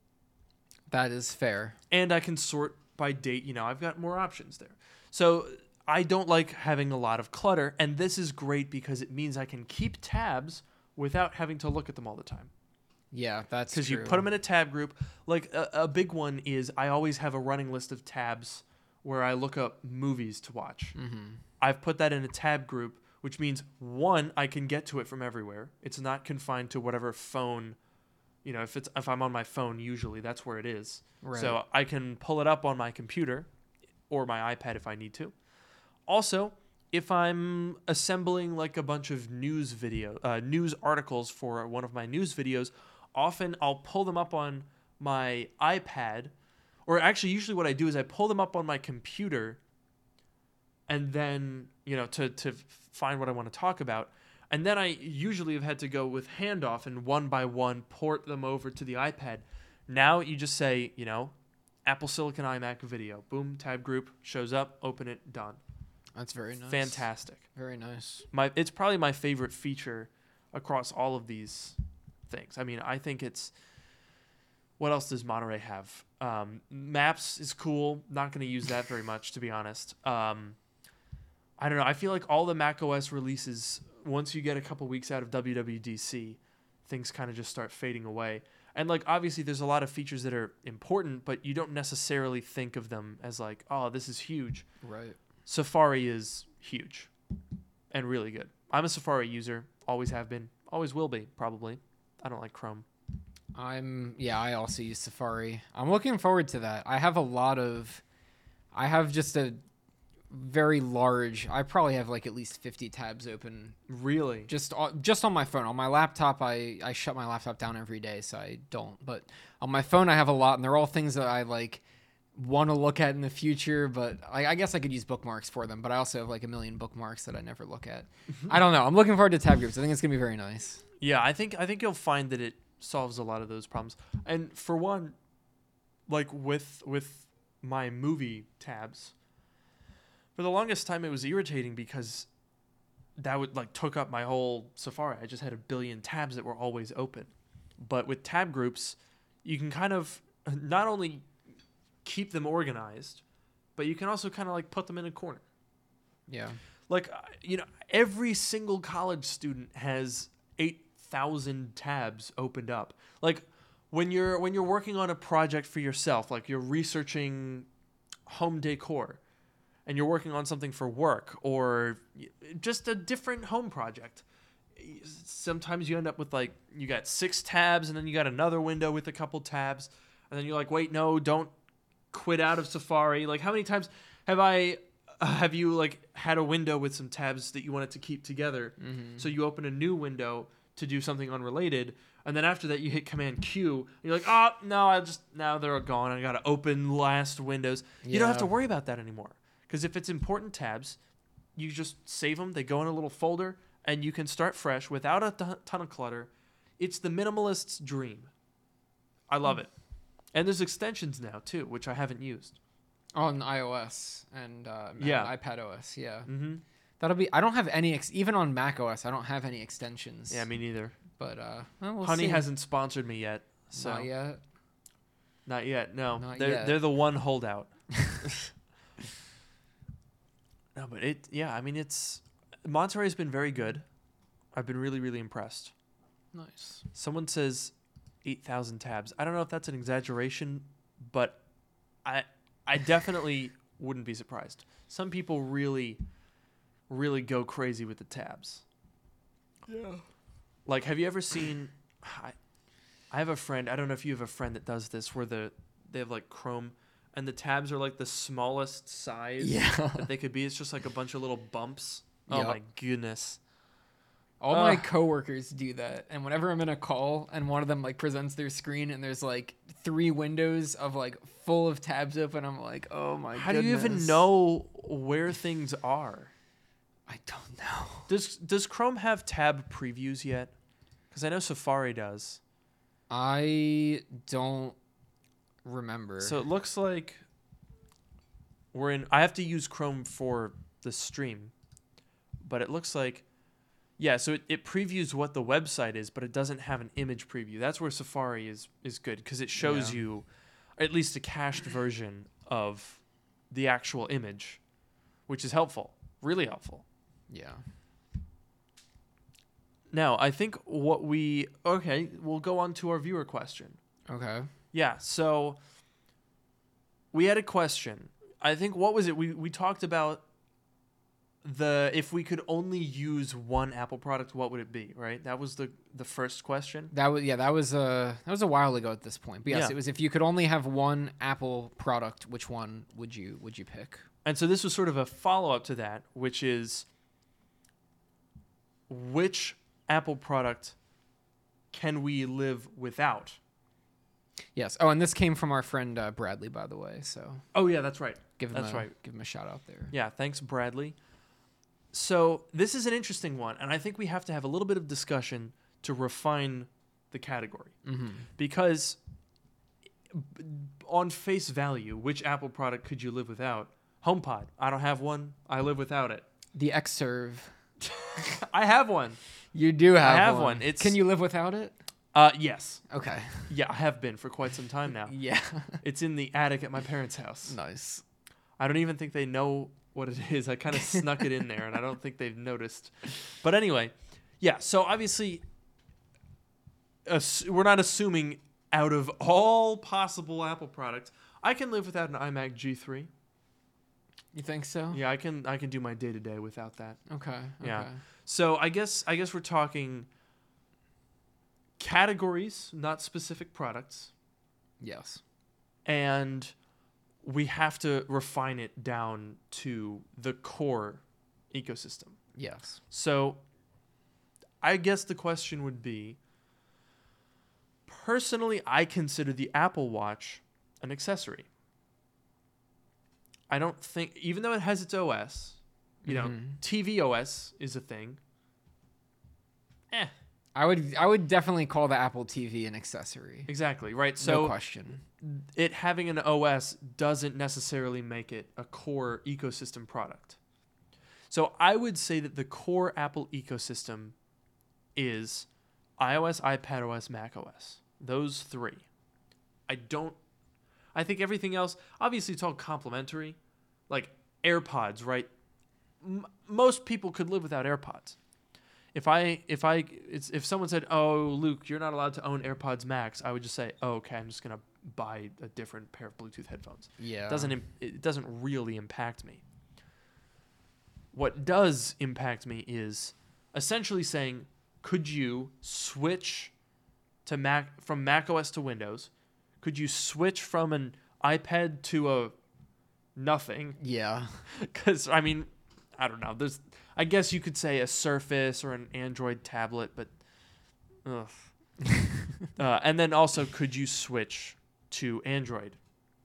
That is fair. And I can sort by date. You know, I've got more options there. So I don't like having a lot of clutter, and this is great because it means I can keep tabs without having to look at them all the time. Yeah, that's Because true. you put them in a tab group. Like a, a big one is I always have a running list of tabs where I look up movies to watch. Mm-hmm. I've put that in a tab group, which means one, I can get to it from everywhere. It's not confined to whatever phone. You know, if it's if I'm on my phone, usually that's where it is. Right. So I can pull it up on my computer or my iPad if I need to. Also, if I'm assembling like a bunch of news video, uh, news articles for one of my news videos, often I'll pull them up on my iPad, or actually usually what I do is I pull them up on my computer, and then you know to to find what I want to talk about. And then I usually have had to go with handoff and one by one port them over to the iPad. Now you just say, you know, Apple Silicon iMac video. Boom, tab group, shows up, open it, done. That's very nice. Fantastic. Very nice. My It's probably my favorite feature across all of these things. I mean, I think it's... What else does Monterey have? Um, Maps is cool. Not going to use that very much, to be honest. Um, I don't know. I feel like all the macOS releases, once you get a couple weeks out of W W D C, things kind of just start fading away. And like obviously there's a lot of features that are important, but you don't necessarily think of them as like, oh, this is huge. Right. Safari is huge and really good. I'm a Safari user, always have been, always will be, probably. I don't like Chrome. I'm yeah, I also use Safari. I'm looking forward to that. I have a lot of I have just a very large I probably have like at least fifty tabs open Really? just on, just on my phone. On my laptop I I shut my laptop down every day so I don't. But on my phone I have a lot and they're all things that I like want to look at in the future, but I, I guess I could use bookmarks for them. But I also have like a million bookmarks that I never look at. I don't know. I'm looking forward to tab groups. I think it's gonna be very nice. Yeah, I think I think you'll find that it solves a lot of those problems. And for one, like with with my movie tabs, for the longest time it was irritating because that would like took up my whole Safari. I just had a billion tabs that were always open. But with tab groups, you can kind of not only keep them organized, but you can also kind of like put them in a corner. Yeah. Like, uh, you know, every single college student has eight thousand tabs opened up. Like when you're when you're working on a project for yourself, like you're researching home decor and you're working on something for work or just a different home project. Sometimes you end up with like you got six tabs and then you got another window with a couple tabs and then you're like, wait, no, don't quit out of Safari. Like how many times have I uh, have you like had a window with some tabs that you wanted to keep together, Mm-hmm. so you open a new window to do something unrelated, and then after that you hit Command Q and you're like, oh no, I just now they're gone, I gotta open last windows. You don't have Yeah. to worry about that anymore, because if it's important tabs, you just save them, they go in a little folder, and you can start fresh without a ton ton of clutter. It's the minimalist's dream. I love it. And there's extensions now too, which I haven't used. On iOS and uh, Yeah. and iPad O S. Yeah. Mm-hmm. That'll be. I don't have any. Ex- even on Mac O S, I don't have any extensions. Yeah, me neither. But uh, well, we'll Honey see. hasn't sponsored me yet, so Not yet. not yet. No, Not they're yet. they're the one holdout. No, but it. Yeah, I mean it's Monterey's been very good. I've been really really impressed. Nice. Someone says eight thousand tabs. I don't know if that's an exaggeration, but I I definitely wouldn't be surprised. Some people really, really go crazy with the tabs. Yeah. Like, have you ever seen? I, I have a friend. I don't know if you have a friend that does this, where the they have like Chrome, and the tabs are like the smallest size Yeah. that they could be. It's just like a bunch of little bumps. Oh Yep. my goodness. All my Ugh. coworkers do that, and whenever I'm in a call and one of them like presents their screen and there's like three windows of like full of tabs open, I'm like, oh my. How do you even goodness. know where things are? I don't know. Does Does Chrome have tab previews yet? Because I know Safari does. I don't remember. So it looks like we're in. I have to use Chrome for the stream, but it looks like, yeah. So it, it previews what the website is, but it doesn't have an image preview. That's where Safari is is good, because it shows Yeah. you at least a cached version of the actual image, which is helpful, really helpful. yeah. Now, I think what we okay, we'll go on to our viewer question. Okay. Yeah, so we had a question. I think what was it? We we talked about the if we could only use one Apple product, what would it be, right? That was the the first question. That was yeah. That was a that was a while ago at this point. But yes, Yeah. it was if you could only have one Apple product, which one would you would you pick? And so this was sort of a follow-up to that, which is which Apple product can we live without? Yes. Oh, and this came from our friend uh, Bradley, by the way. So Oh yeah, that's right. give him That's a, right. give him a shout out there. Yeah, thanks, Bradley. So this is an interesting one, and I think we have to have a little bit of discussion to refine the category. Mm-hmm. Because b- on face value, which Apple product could you live without? HomePod. I don't have one. I live without it. The Xserve. I have one. You do have, have one. one. It's- Can you live without it? Uh, yes. Okay. Yeah, I have been for quite some time now. Yeah. It's in the attic at my parents' house. Nice. I don't even think they know what it is. I kind of snuck it in there, and I don't think they've noticed. But anyway, yeah, so obviously, ass- we're not assuming out of all possible Apple products, I can live without an iMac G three. You think so? Yeah, I can I can do my day-to-day without that. Okay. Yeah. Okay. So I guess I guess we're talking categories, not specific products, Yes. and we have to refine it down to the core ecosystem. Yes. So I guess the question would be, personally, I consider the Apple Watch an accessory. I don't think, even though it has its O S, you know, Mhm. T V O S is a thing. Eh, I would I would definitely call the Apple T V an accessory. exactly, right? No So question. it having an O S doesn't necessarily make it a core ecosystem product. So I would say that the core Apple ecosystem is iOS, iPadOS, macOS. Those three. I don't I think everything else, obviously it's all complementary. Like AirPods, right? M- most people could live without AirPods. If I if I it's, if someone said, "Oh, Luke, you're not allowed to own AirPods Max," I would just say, "Oh, okay, I'm just going to buy a different pair of Bluetooth headphones." Yeah. It doesn't im- it doesn't really impact me. What does impact me is essentially saying, could you switch to Mac from macOS to Windows? Could you switch from an iPad to a nothing? Yeah. Because I mean, I don't know. There's, I guess you could say a Surface or an Android tablet, but, ugh. uh, and then also, could you switch to Android?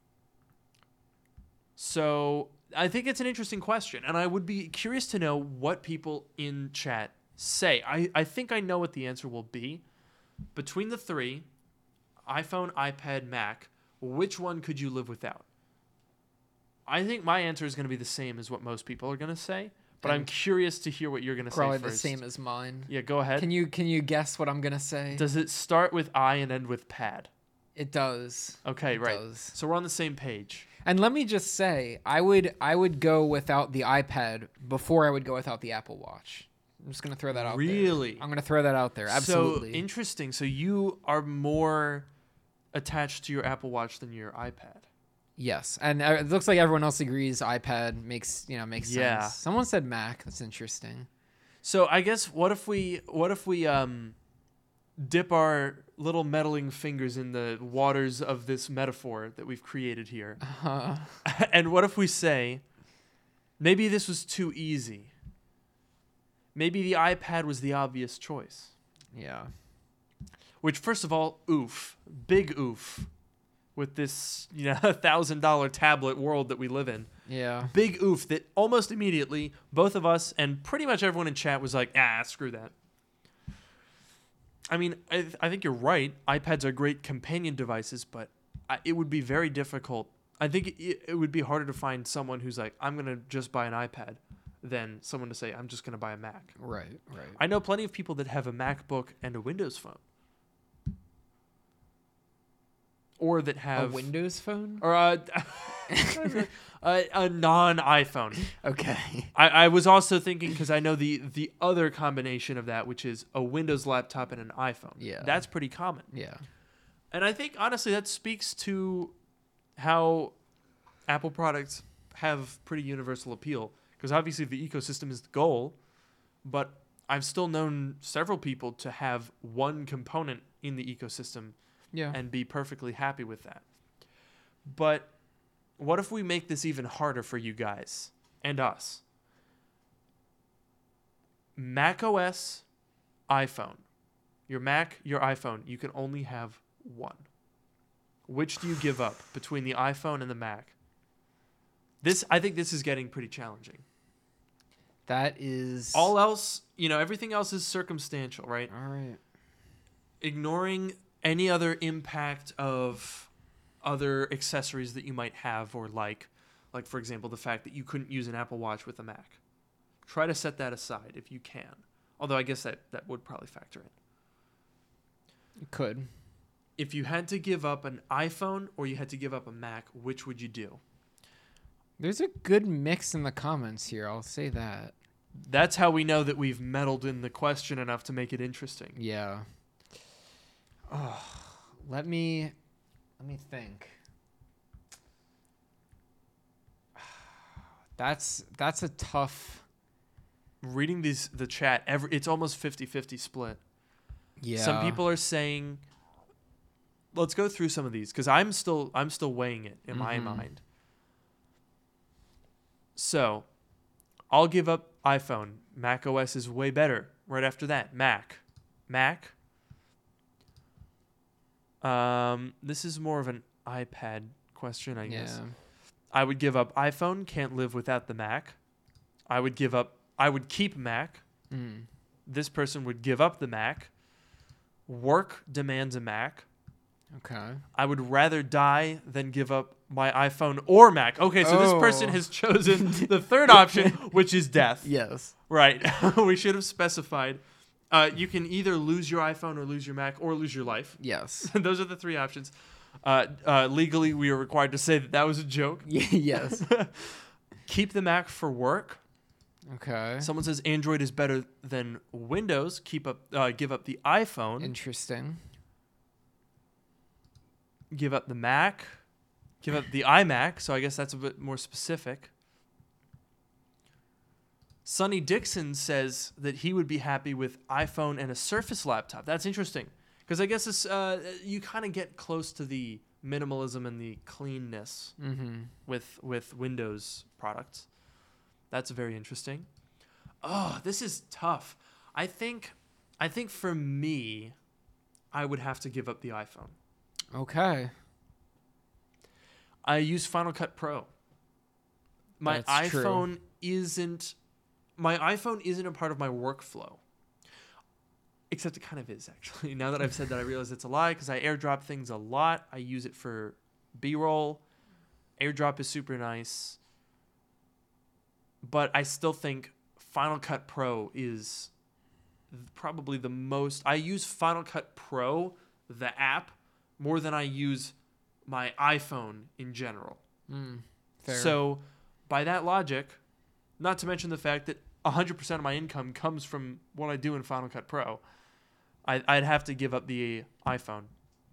So I think it's an interesting question, and I would be curious to know what people in chat say. I, I think I know what the answer will be. Between the three, iPhone, iPad, Mac, which one could you live without? I think my answer is going to be the same as what most people are going to say, but I'm And curious to hear what you're going to say Probably first. the same as mine. Yeah, go ahead. Can you can you guess what I'm gonna say? Does it start with I and end with pad? It does. Okay, It right. does. So we're on the same page. And let me just say, I would I would go without the iPad before I would go without the Apple Watch. I'm just gonna throw that out there. Really? I'm gonna throw that out there. Absolutely. So interesting. So you are more attached to your Apple Watch than your iPad. Yes, and uh, it looks like everyone else agrees. iPad makes you know makes Yeah. sense. Someone said Mac. That's interesting. So I guess what if we what if we um dip our little meddling fingers in the waters of this metaphor that we've created here? Uh, And what if we say maybe this was too easy? Maybe the iPad was the obvious choice. yeah. Which, first of all, oof, big oof, with this you know a thousand dollar tablet world that we live in. Yeah. Big oof that almost immediately both of us and pretty much everyone in chat was like, ah, screw that. I mean, I, th- I think you're right. iPads are great companion devices, but I, it would be very difficult. I think it, it would be harder to find someone who's like, I'm going to just buy an iPad than someone to say, I'm just going to buy a Mac. Right. Right. I know plenty of people that have a MacBook and a Windows phone. Or that A have... Windows phone. Or a, a, a non-iPhone. Okay. I, I was also thinking, because I know the, the other combination of that, which is a Windows laptop and an iPhone. Yeah. That's pretty common. Yeah. And I think, honestly, that speaks to how Apple products have pretty universal appeal. Because obviously the ecosystem is the goal, but I've still known several people to have one component in the ecosystem Yeah. and be perfectly happy with that. But what if we make this even harder for you guys and us? Mac O S, iPhone. Your Mac, your iPhone, you can only have one. Which do you give up between the iPhone and the Mac? This, I think this is getting pretty challenging. That is All else, you know, everything else is circumstantial, right? All right. Ignoring any other impact of other accessories that you might have or like, like for example, the fact that you couldn't use an Apple Watch with a Mac. Try to set that aside if you can. Although I guess that, that would probably factor in. It could. If you had to give up an iPhone or you had to give up a Mac, which would you do? There's a good mix in the comments here. I'll say that. That's how we know that we've meddled in the question enough to make it interesting. Yeah. Oh, let me let me think. That's that's a tough. Reading these the chat, every it's almost fifty-fifty split. Yeah. Some people are saying, let's go through some of these because I'm still I'm still weighing it in my Mhm. mind. So, I'll give up iPhone. Mac O S is way better. Right after that, Mac, Mac. Um, this is more of an iPad question, I guess. I would give up iPhone, can't live without the Mac. I would give up, I would keep Mac. Mm. This person would give up the Mac. Work demands a Mac. Okay. I would rather die than give up my iPhone or Mac. Okay, so this person Oh. has chosen the third option, which is death. Yes. Right. We should have specified. Uh, you can either lose your iPhone or lose your Mac or lose your life. Yes. Those are the three options. Uh, uh, legally, we are required to say that that was a joke. Yes. Keep the Mac for work. Okay. Someone says Android is better than Windows. Keep up, uh, give up the iPhone. Interesting. Give up the Mac. Give up the iMac. So I guess that's a bit more specific. Sonny Dixon says that he would be happy with iPhone and a Surface laptop. That's interesting because I guess it's, uh, you kind of get close to the minimalism and the cleanness Mm-hmm. with with Windows products. That's very interesting. Oh, this is tough. I think I think for me, I would have to give up the iPhone. Okay. I use Final Cut Pro. My That's true. iPhone isn't my iPhone isn't a part of my workflow. Except it kind of is, actually. Now that I've said that, I realize it's a lie because I airdrop things a lot. I use it for B-roll. AirDrop is super nice. But I still think Final Cut Pro is probably the most... I use Final Cut Pro, the app, more than I use my iPhone in general. Mm, fair. So, by that logic, not to mention the fact that one hundred percent of my income comes from what I do in Final Cut Pro, I, I'd have to give up the iPhone.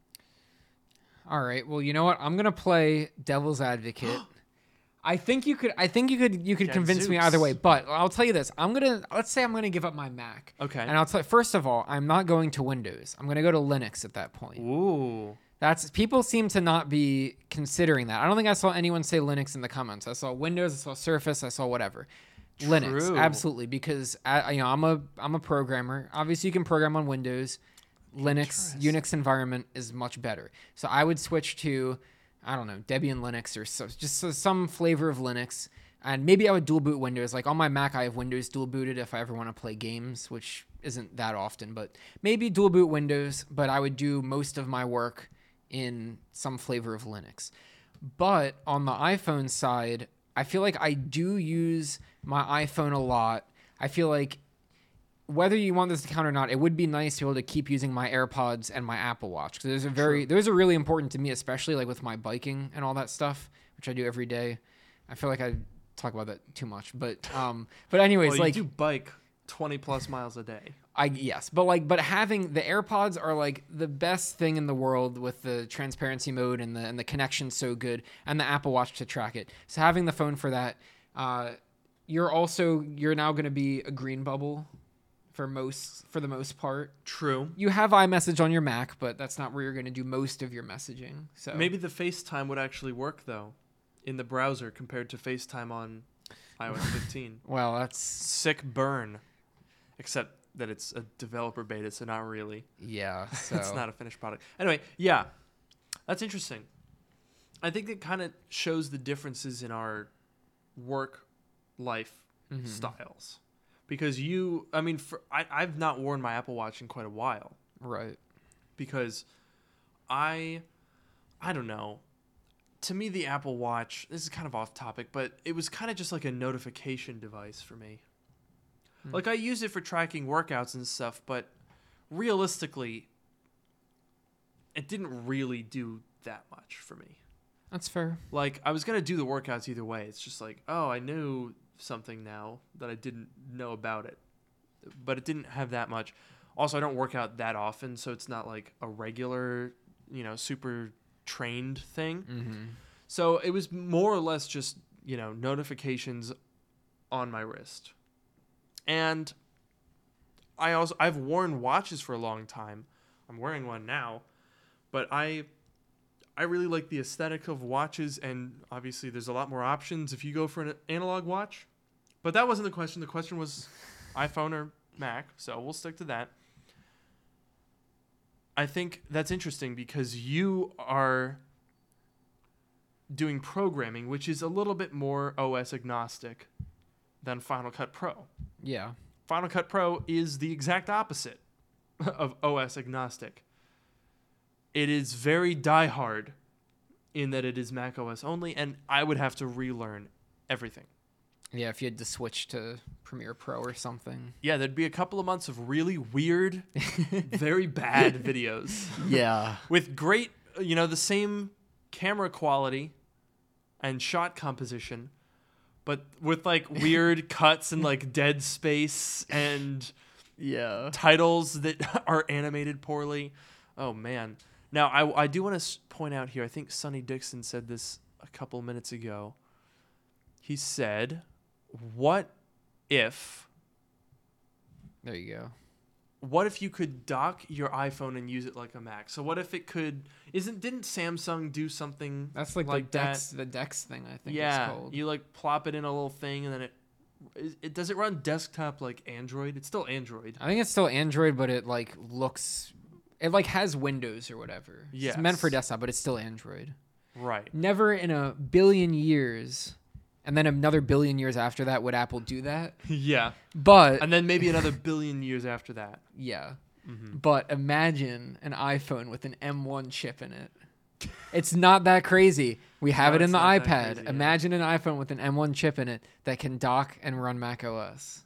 All right. Well, you know what? I'm gonna play devil's advocate. I think you could. I think you could. You could convince me either way. But I'll tell you this. I'm gonna. Let's say I'm gonna give up my Mac. Okay. And I'll tell. First of all, I'm not going to Windows. I'm gonna go to Linux at that point. Ooh. That's people seem to not be considering that. I don't think I saw anyone say Linux in the comments. I saw Windows. I saw Surface. I saw whatever. Linux, True. absolutely, because I, you know I'm a I'm a programmer. Obviously, you can program on Windows. Linux, Unix environment is much better. So I would switch to, I don't know, Debian Linux or so, just so, some flavor of Linux. And maybe I would dual boot Windows. Like on my Mac, I have Windows dual booted if I ever want to play games, which isn't that often. But maybe dual boot Windows, but I would do most of my work in some flavor of Linux. But on the iPhone side, I feel like I do use my iPhone a lot. I feel like whether you want this to count or not, it would be nice to be able to keep using my AirPods and my Apple Watch. Because those are very, True. those are really important to me, especially like with my biking and all that stuff, which I do every day. I feel like I talk about that too much, but um, but anyways, Well, like you do bike twenty plus miles a day. I yes, but like, but having the AirPods are like the best thing in the world with the transparency mode and the and the connection so good, and the Apple Watch to track it. So having the phone for that, uh, you're also you're now going to be a green bubble for most for the most part. True. You have iMessage on your Mac, but that's not where you're going to do most of your messaging. So Maybe the FaceTime would actually work though, in the browser compared to FaceTime on iOS fifteen. well, that's Sick burn, except that it's a developer beta, so not really. yeah. So It's not a finished product. Anyway, yeah, that's interesting. I think it kind of shows the differences in our work life Mhm. styles. Because you, I mean, for, I, I've not worn my Apple Watch in quite a while. right. Because I, I don't know. To me, the Apple Watch, this is kind of off topic, but it was kind of just like a notification device for me. Hmm. Like, I use it for tracking workouts and stuff, but realistically, it didn't really do that much for me. That's fair. Like, I was going to do the workouts either way. It's just like, oh, I knew something now that I didn't know about it. But it didn't have that much. Also, I don't work out that often, so it's not like a regular, you know, super trained thing. Mm-hmm. So it was more or less just, you know, notifications on my wrist. And I also I've worn watches for a long time. I'm wearing one now, but I I really like the aesthetic of watches, and obviously there's a lot more options if you go for an analog watch. But that wasn't the question. The question was iPhone or Mac, so we'll stick to that. I think that's interesting because you are doing programming, which is a little bit more O S agnostic than Final Cut Pro. Yeah. Final Cut Pro is the exact opposite of O S agnostic. It is very diehard in that it is Mac O S only, and I would have to relearn everything. Yeah, if you had to switch to Premiere Pro or something. Yeah, there'd be a couple of months of really weird, very bad videos Yeah. with great, you know, the same camera quality and shot composition, but with like weird cuts and like dead space and Yeah. titles that are animated poorly. Oh, man. Now, I, I do want to point out here, I think Sonny Dixon said this a couple minutes ago. He said, what if, There you go. what if you could dock your iPhone and use it like a Mac? So what if it could, isn't, didn't Samsung do something That's like, like the that? Dex, the Dex thing, I think Yeah, it's called. you like plop it in a little thing and then it, it, it, does it run desktop like Android? It's still Android. I think it's still Android, but it like looks, it like has Windows or whatever. It's meant for Yes. desktop, but it's still Android. Right. Never in a billion years, and then another billion years after that, would Apple do that. Yeah. But And then maybe another billion years after that. yeah, Mm-hmm. but imagine an iPhone with an M one chip in it. It's not that crazy. We have No, it in it's the not that iPad. crazy, yeah. Imagine an iPhone with an M one chip in it that can dock and run Mac O S.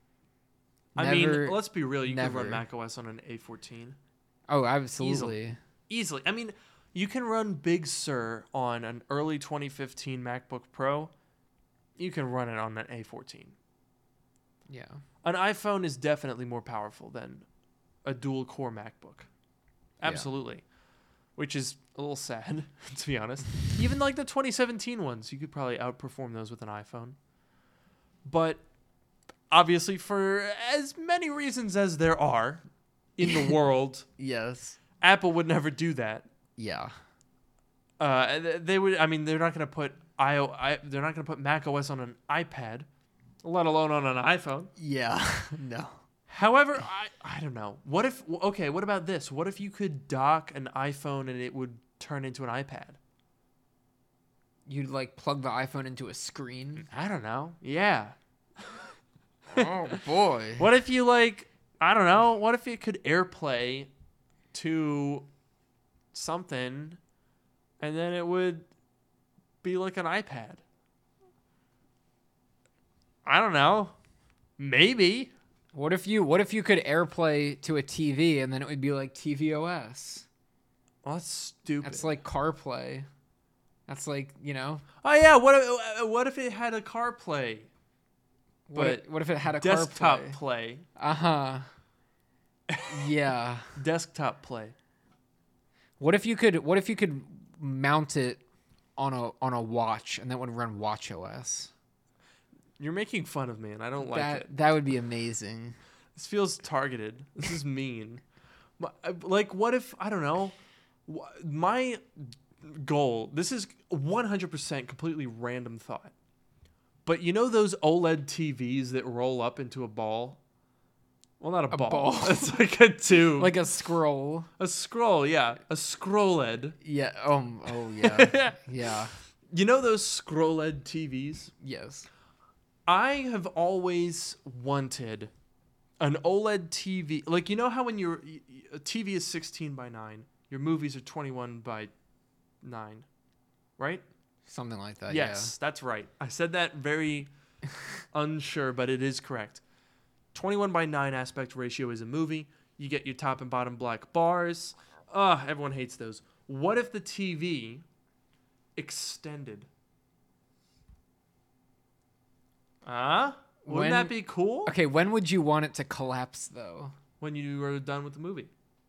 I Never- mean, let's be real. You can never. run macOS on an A fourteen. Oh, absolutely. Easily. I mean, you can run Big Sur on an early twenty fifteen MacBook Pro. You can run it on an A fourteen. Yeah. An iPhone is definitely more powerful than a dual core MacBook. Yeah. Absolutely. Which is a little sad, to be honest. Even like the twenty seventeen ones, you could probably outperform those with an iPhone. But obviously, for as many reasons as there are in the world, Yes. Apple would never do that. Yeah. Uh, th- they would. I mean, they're not going to put I O. I, they're not going to put Mac O S on an iPad, let alone on an iPhone. Yeah. No. However, I I don't know. What if? Okay, what about this? What if you could dock an iPhone and it would turn into an iPad? You'd like plug the iPhone into a screen. I don't know. Yeah. Oh boy. What if you like? I don't know. What if it could AirPlay to something, and then it would be like an iPad? I don't know. Maybe. What if you what if you could AirPlay to a T V and then it would be like T V O S? Well, that's stupid. That's like CarPlay. That's like, you know, oh yeah. What if, what if it had a CarPlay? what But if, what if it had a desktop CarPlay? play. Uh-huh. Yeah. Desktop play. What if you could what if you could mount it on a on a watch and that would run watchOS? You're making fun of me, and I don't like that it. that would be amazing. This feels targeted. This is mean. My- Like, what if, I don't know, wh- my goal, this is one hundred percent completely random thought, but you know those OLED T Vs that roll up into a ball? Well, not a, A ball. ball. It's like a tube. Like a scroll. a scroll, yeah. A scrolled. Yeah. Um oh yeah. Yeah. You know those scrolled T Vs? Yes. I have always wanted an OLED T V. Like, you know how when your a T V is sixteen by nine, your movies are twenty-one by nine, right? Something like that. Yes, that's right. I said that very unsure, but it is correct. twenty-one by nine aspect ratio is a movie. You get your top and bottom black bars. Ugh, everyone hates those. What if the T V extended? Huh? Wouldn't When- that be cool? Yeah. Okay, when would you want it to collapse though? When you are done with the movie.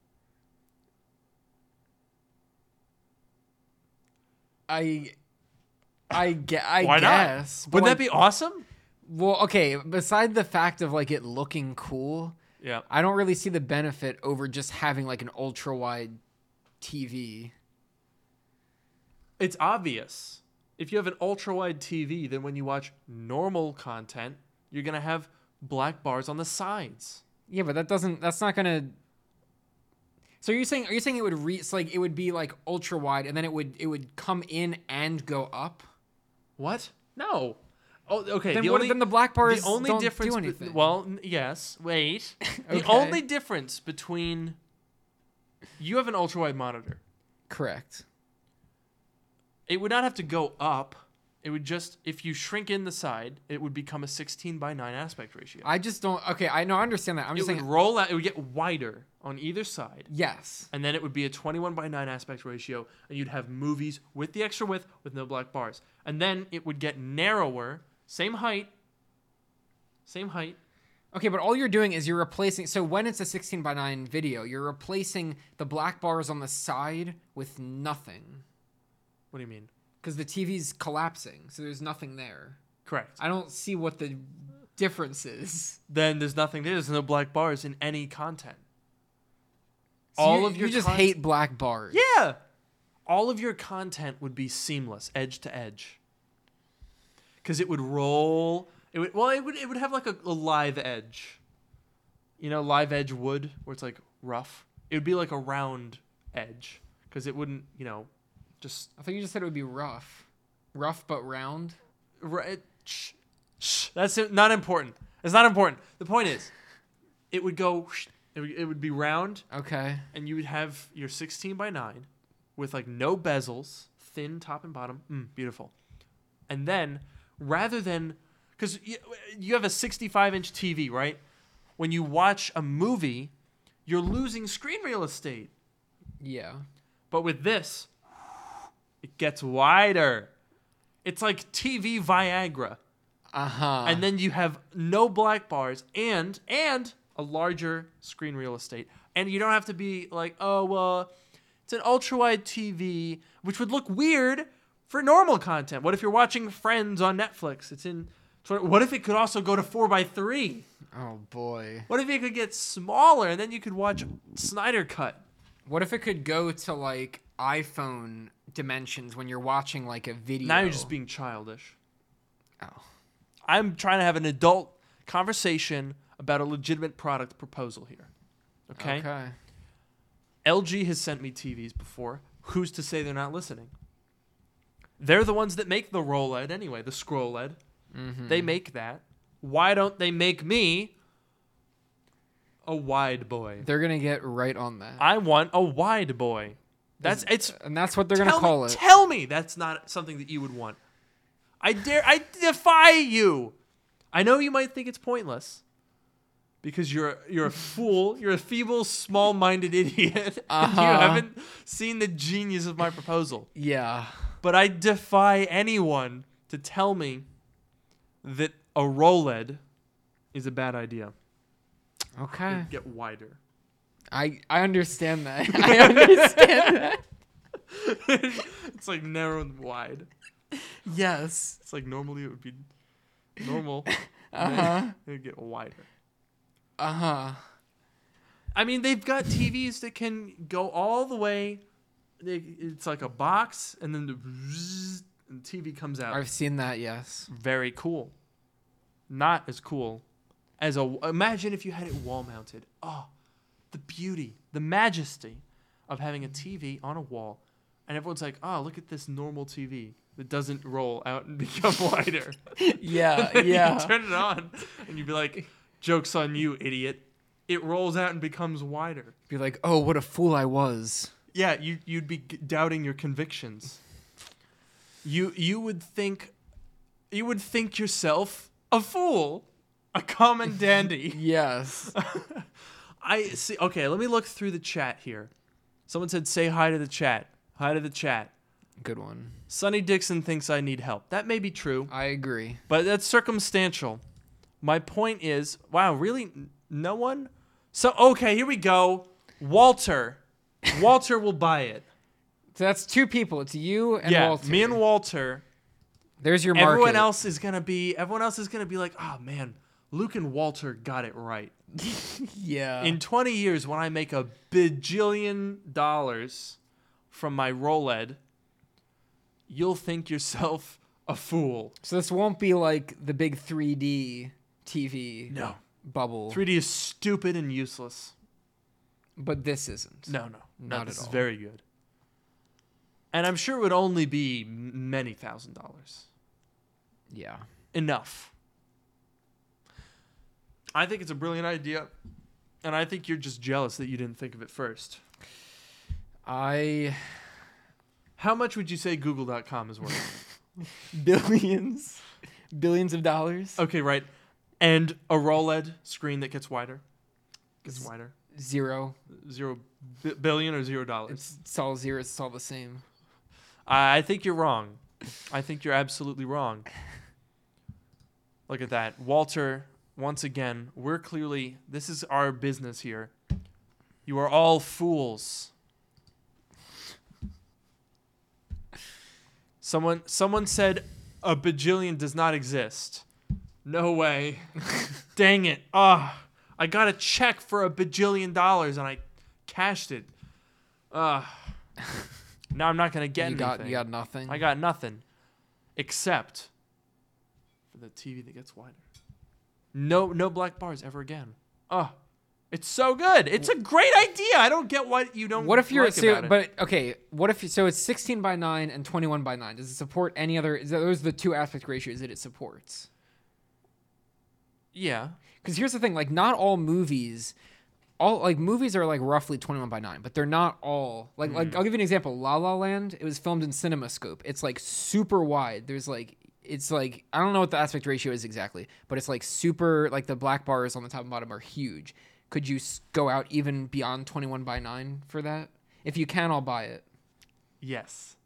I I get I Why guess. not? but, Wouldn't like, that be awesome? Well, okay, beside the fact of like it looking cool, Yeah. I don't really see the benefit over just having like an ultra wide T V. It's obvious. If you have an ultra wide T V, then when you watch normal content, you're going to have black bars on the sides. Yeah, but that doesn't that's not going to So you're saying, are you saying it would re? It's like it would be like ultra wide, and then it would it would come in and go up. What? No. Oh, okay. Then the what? only, Then the black bars the only don't difference. do be- anything. well, n- yes. Wait. The Okay. only difference between you have an ultra wide monitor. Correct. It would not have to go up. It would just, if you shrink in the side, it would become a sixteen by nine aspect ratio. I just don't. Okay, I know. I understand that. I'm it just would saying. roll out. It would get wider on either side. Yes. And then it would be a twenty-one by nine aspect ratio, and you'd have movies with the extra width with no black bars. And then it would get narrower, same height, same height. Okay, but all you're doing is you're replacing. So when it's a sixteen by nine video, you're replacing the black bars on the side with nothing. What do you mean? Because the T V's collapsing, so there's nothing there. Correct. I don't see what the difference is. Then there's nothing there. There's no black bars in any content. So all you, of your you just con- hate black bars. Yeah. All of your content would be seamless, edge to edge. Because it would roll. It would well, it would it would have like a, a live edge. You know, live edge wood where it's like rough. It would be like a round edge because it wouldn't, you know, just I thought you just said it would be rough, rough but round. right. Shh, shh, that's it, not important. It's not important. The point is, it would go. It would, it would be round. Okay. And you would have your sixteen by nine with like no bezels, thin top and bottom. Mm, beautiful. And then rather than, because you, you have a sixty-five inch T V, right? When you watch a movie, you're losing screen real estate. Yeah. But with this, it gets wider. It's like T V Viagra. Uh-huh. And then you have no black bars and and a larger screen real estate. And you don't have to be like, oh, uh, it's an ultra-wide T V, which would look weird for normal content. What if you're watching Friends on Netflix? It's in. What if it could also go to four by three? Oh, boy. What if it could get smaller and then you could watch Snyder Cut? What if it could go to, like, iPhone dimensions when you're watching, like, a video? Now you're just being childish. Oh. I'm trying to have an adult conversation about a legitimate product proposal here. Okay? Okay. L G has sent me T Vs before. Who's to say they're not listening? They're the ones that make the roll L E D anyway, the scroll L E D. Mm-hmm. They make that. Why don't they make me a wide boy? They're going to get right on that. I want a wide boy. That's it's And that's what they're going to tell call me, it. Tell me that's not something that you would want. I dare I defy you. I know you might think it's pointless because you're you're a fool, you're a feeble, small-minded idiot. Uh-huh. You haven't seen the genius of my proposal. Yeah. But I defy anyone to tell me that a roll L E D is a bad idea. Okay. It'd get wider. I, I understand that. I understand that. It's like narrow and wide. Yes. It's like normally it would be normal. Uh-huh. It would get wider. Uh-huh. I mean, they've got T Vs that can go all the way. They, it's like a box, and then the, bzzz, and the T V comes out. I've seen that, yes. Very cool. Not as cool as a. Imagine if you had it wall mounted. Oh, the beauty, the majesty of having a T V on a wall, and everyone's like, "Oh, look at this normal T V that doesn't roll out and become wider." Yeah, And then yeah. You turn it on, and you'd be like, "Joke's on you, idiot." It rolls out and becomes wider. Be like, oh, what a fool I was. Yeah, you you'd be g- doubting your convictions. You you would think, you would think yourself a fool, a common dandy. Yes. I see. Okay, let me look through the chat here. Someone said, "Say hi to the chat." Hi to the chat. Good one. Sonny Dixon thinks I need help. That may be true, I agree. but that's circumstantial. My point is, wow, really, N- no one. So okay, here we go. Walter. Walter will buy it. So that's two people. It's you and yeah, Walter. me and Walter. There's your market. Everyone else is gonna be. Everyone else is gonna be like, oh man, Luke and Walter got it right. Yeah. In twenty years, when I make a bajillion dollars from my roll L E D, you'll think yourself a fool. So this won't be like the big three D T V No. bubble. three D is stupid and useless. But this isn't. No, no, no. Not This at is all. very good. And I'm sure it would only be m- many thousand dollars. Yeah. Enough. I think it's a brilliant idea, and I think you're just jealous that you didn't think of it first. I How much would you say Google dot com is worth? billions, billions of dollars. Okay, right. And a ROLED screen that gets wider. Gets Z- wider. Zero. Zero bi- billion or zero dollars. It's, it's all zero. It's all the same. I I think you're wrong. I think you're absolutely wrong. Look at that. Walter, once again, we're clearly, this is our business here. You are all fools. Someone someone said a bajillion does not exist. No way. Dang it. Ah, I got a check for a bajillion dollars and I cashed it. Ah. Now I'm not going to get you anything. got you got nothing. I got nothing except for the T V that gets wider. No no black bars ever again. Oh, it's so good. It's a great idea. I don't get what you don't What if you're like so, about it. but okay, what if so it's sixteen by nine and twenty-one by nine. Does it support any other is that, those are the two aspect ratios that it supports? Yeah. Cuz here's the thing, like not all movies all like movies are like roughly twenty-one by nine, but they're not all. Like like I'll give you an example. La La Land, it was filmed in CinemaScope. It's like super wide. There's like it's like I don't know what the aspect ratio is exactly, but it's like super like the black bars on the top and bottom are huge. Could you s- go out even beyond twenty-one by nine for that? If you can, I'll buy it. Yes.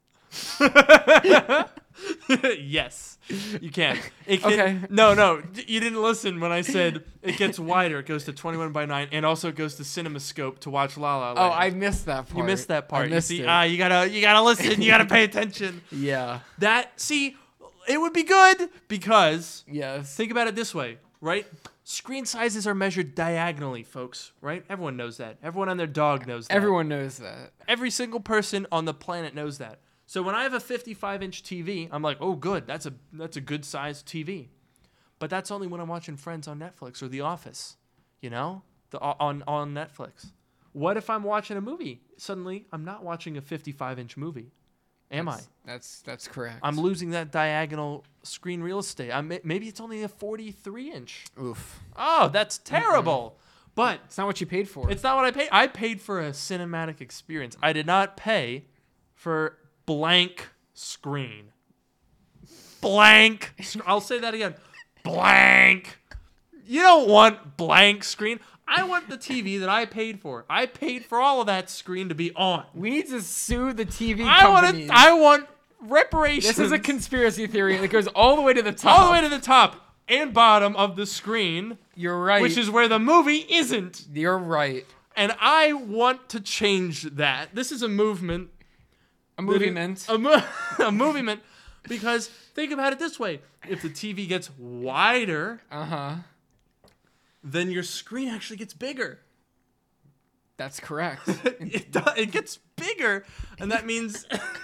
Yes. You can. It can. Okay. No, no. d- You didn't listen when I said it gets wider. It goes to twenty-one by nine and also it goes to CinemaScope to watch La La Land. Oh, I missed that part. You missed that part. I You missed see, it. ah, you gotta, you gotta listen. You gotta pay attention. Yeah. That see, it would be good because Yes. think about it this way, right? Screen sizes are measured diagonally, folks. Right? Everyone knows that. Everyone and their dog knows that. Everyone knows that. Every single person on the planet knows that. So when I have a fifty-five inch T V, I'm like, oh, good. That's a that's a good sized T V. But that's only when I'm watching Friends on Netflix or The Office, you know, the on on Netflix. What if I'm watching a movie? Suddenly, I'm not watching a fifty-five inch movie. Am that's, I? That's that's correct. I'm losing that diagonal screen real estate. I'm, maybe it's only a forty-three inch. Oof. Oh, that's terrible. Mm-hmm. But It's not what you paid for. it's not what I paid. I paid for a cinematic experience. I did not pay for blank screen. Blank. sc- I'll say that again. Blank. You don't want blank screen. I want the T V that I paid for. I paid for all of that screen to be on. we need to sue the T V I want companies. to, I want reparations. This is a conspiracy theory that goes all the way to the top. all the way to the top and bottom of the screen, You're right. which is where the movie isn't. You're right. And I want to change that. This is a movement. A that movie it- meant. A, mo- a movement. Because think about it this way. If the T V gets wider, Uh huh. then your screen actually gets bigger. That's correct. It, do- it gets bigger. And that means...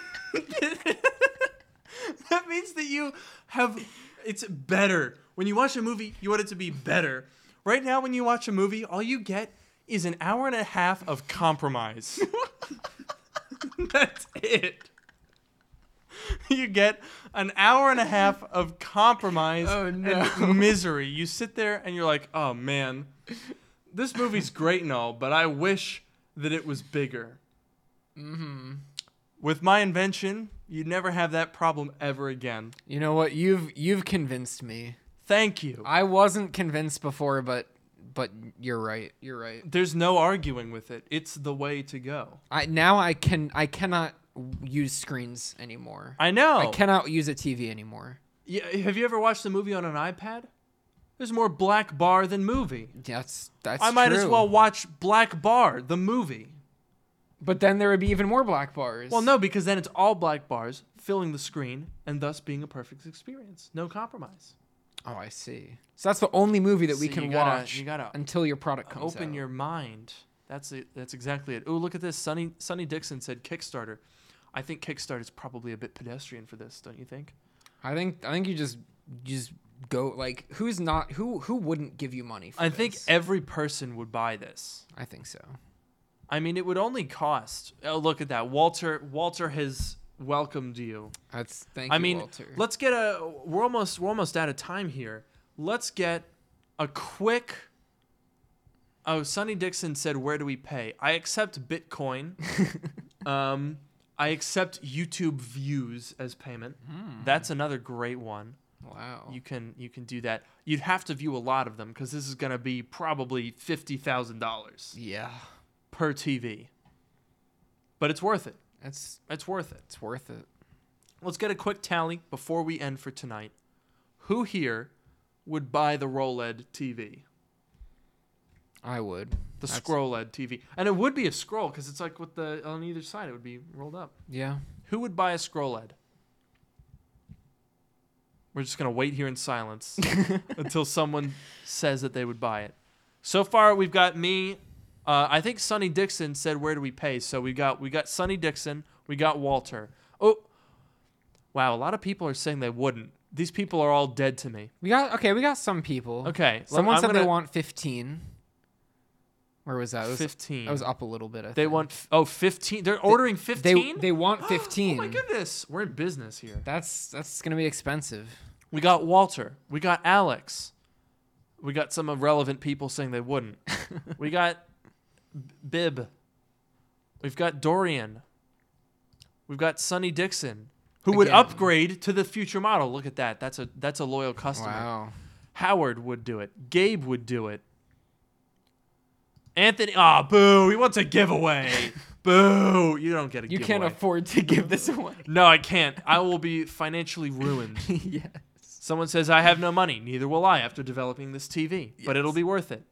that means that you have... It's better. When you watch a movie, you want it to be better. Right now, when you watch a movie, all you get is an hour and a half of compromise. That's it. You get an hour and a half of compromise Oh, no. and misery. You sit there and you're like, oh man, this movie's great and all, but I wish that it was bigger. Mm-hmm. With my invention, you'd never have that problem ever again. You know what? You've you've convinced me. Thank you. I wasn't convinced before, but but you're right. You're right. There's no arguing with it. It's the way to go. I now I can I cannot use screens anymore. I know. I cannot use a T V anymore. Yeah, have you ever watched a movie on an iPad? There's more Black Bar than movie. That's that's. I might as true. well watch Black Bar, the movie. But then there would be even more black bars. Well, no, because then it's all black bars filling the screen and thus being a perfect experience. No compromise. Oh, I see. So that's the only movie that we See, can you gotta- watch you gotta until your product comes Open out. your mind. That's it. That's exactly it. Oh, look at this. Sonny Sonny Dixon said Kickstarter. I think Kickstarter is probably a bit pedestrian for this, don't you think? I think I think you just you just go like who's not who who wouldn't give you money for I this? think every person would buy this. I think so. I mean, it would only cost. Oh, look at that. Walter Walter has welcomed you. That's thank I you, mean, Walter. let's get a. We're almost we're almost out of time here. Let's get a quick. Oh, Sonny Dixon said, "Where do we pay?" I accept Bitcoin. um, I accept YouTube views as payment. Hmm. That's another great one. Wow. You can you can do that. You'd have to view a lot of them because this is gonna be probably fifty thousand dollars Yeah. per T V. But it's worth it. It's It's worth it. it's worth it. Let's get a quick tally before we end for tonight. Who here would buy the ROLED T V? I would. The That's- scroll-led T V. And it would be a scroll because it's like with the on either side it would be rolled up. Yeah. Who would buy a scroll-led? We're just going to wait here in silence until someone says that they would buy it. So far we've got me. Uh, I think Sonny Dixon said, "Where do we pay?" So we got we got Sonny Dixon, we got Walter. Oh, wow! A lot of people are saying they wouldn't. These people are all dead to me. We got okay. We got some people. Okay, Someone I'm said they gonna- want fifteen. Where was that? It was, fifteen. That was up a little bit. I They think. want f- oh fifteen. They're ordering They fifteen. they want fifteen. Oh my goodness, we're in business here. That's that's gonna be expensive. We got Walter. We got Alex. We got some irrelevant people saying they wouldn't. We got B- Bib. We've got Dorian. We've got Sonny Dixon, who would Again. upgrade to the future model. Look at that. That's a that's a loyal customer. Wow. Howard would do it. Gabe would do it. Anthony. Ah, boo. He wants a giveaway. Boo. You don't get a You giveaway. can't afford to give this away. No, I can't. I will be financially ruined. Yes. Someone says, "I have no money." Neither will I after developing this T V. But it'll Yes. be worth it.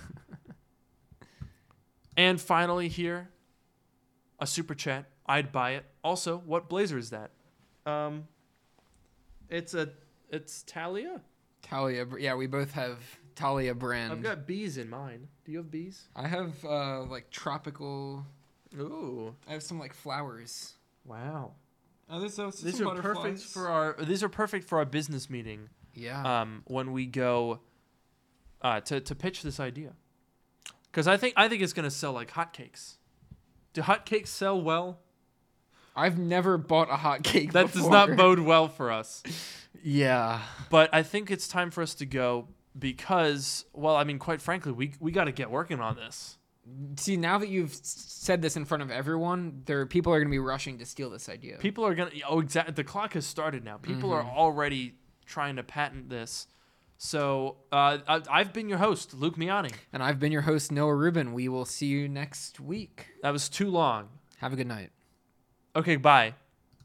And finally here, a super chat. I'd buy it. Also, what blazer is that? Um, it's a, it's Talia. Talia. br- Yeah, we both have Talia brand. I've got bees in mine. Do you have bees? I have uh like tropical. Ooh, I have some like flowers. wow. Oh, there's also These some are perfect butterflies. for our. These are perfect for our business meeting. Yeah. Um, when we go, uh, to to pitch this idea, because I think I think it's gonna sell like hotcakes. Do hotcakes sell well? I've never bought a hot cake. That does not bode well for us. Yeah. But I think it's time for us to go because, well, I mean, quite frankly, we we got to get working on this. See, now that you've s- said this in front of everyone, there people are gonna be rushing to steal this idea. People are gonna. Oh, exactly. The clock has started now. People are already trying to patent this. So uh, I, I've been your host, Luke Miani. And I've been your host, Noah Rubin. We will see you next week. That was too long. Have a good night. Okay, bye.